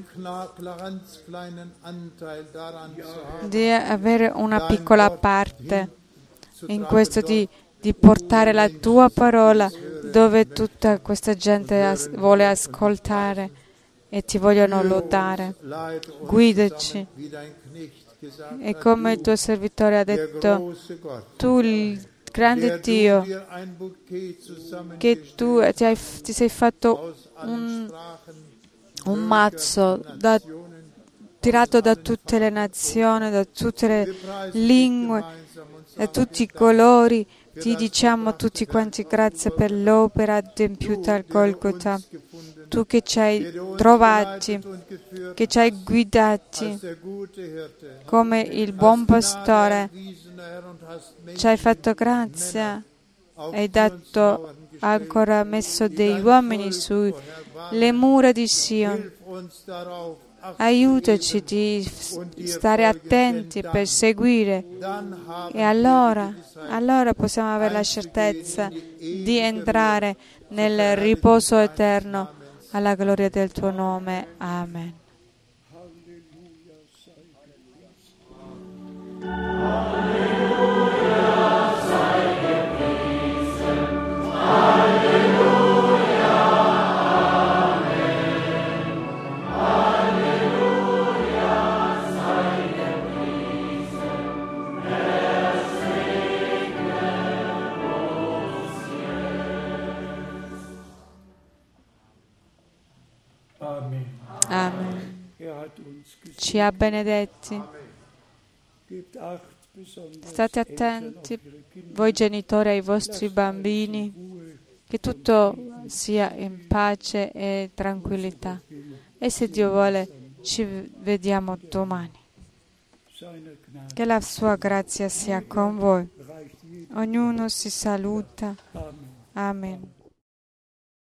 [SPEAKER 1] di avere una piccola parte in questo, di portare la tua parola dove tutta questa gente vuole ascoltare e ti vogliono lodare. Guidaci. E come il tuo servitore ha detto, tu il grande Dio, che tu ti sei fatto un mazzo tirato da tutte le nazioni, da tutte le lingue, da tutti i colori. Ti diciamo tutti quanti grazie per l'opera adempiuta al Golgota. Tu che ci hai trovati, che ci hai guidati come il buon pastore, ci hai fatto grazia, hai ancora messo degli uomini sulle mura di Sion. Aiutaci di stare attenti per seguire e allora possiamo avere la certezza di entrare nel riposo eterno alla gloria del tuo nome. Amen.
[SPEAKER 7] Alleluia.
[SPEAKER 1] Amen. Ci ha benedetti. State attenti, voi genitori, ai vostri bambini, che tutto sia in pace e tranquillità. E se Dio vuole, ci vediamo domani. Che la sua grazia sia con voi. Ognuno si saluta. Amen.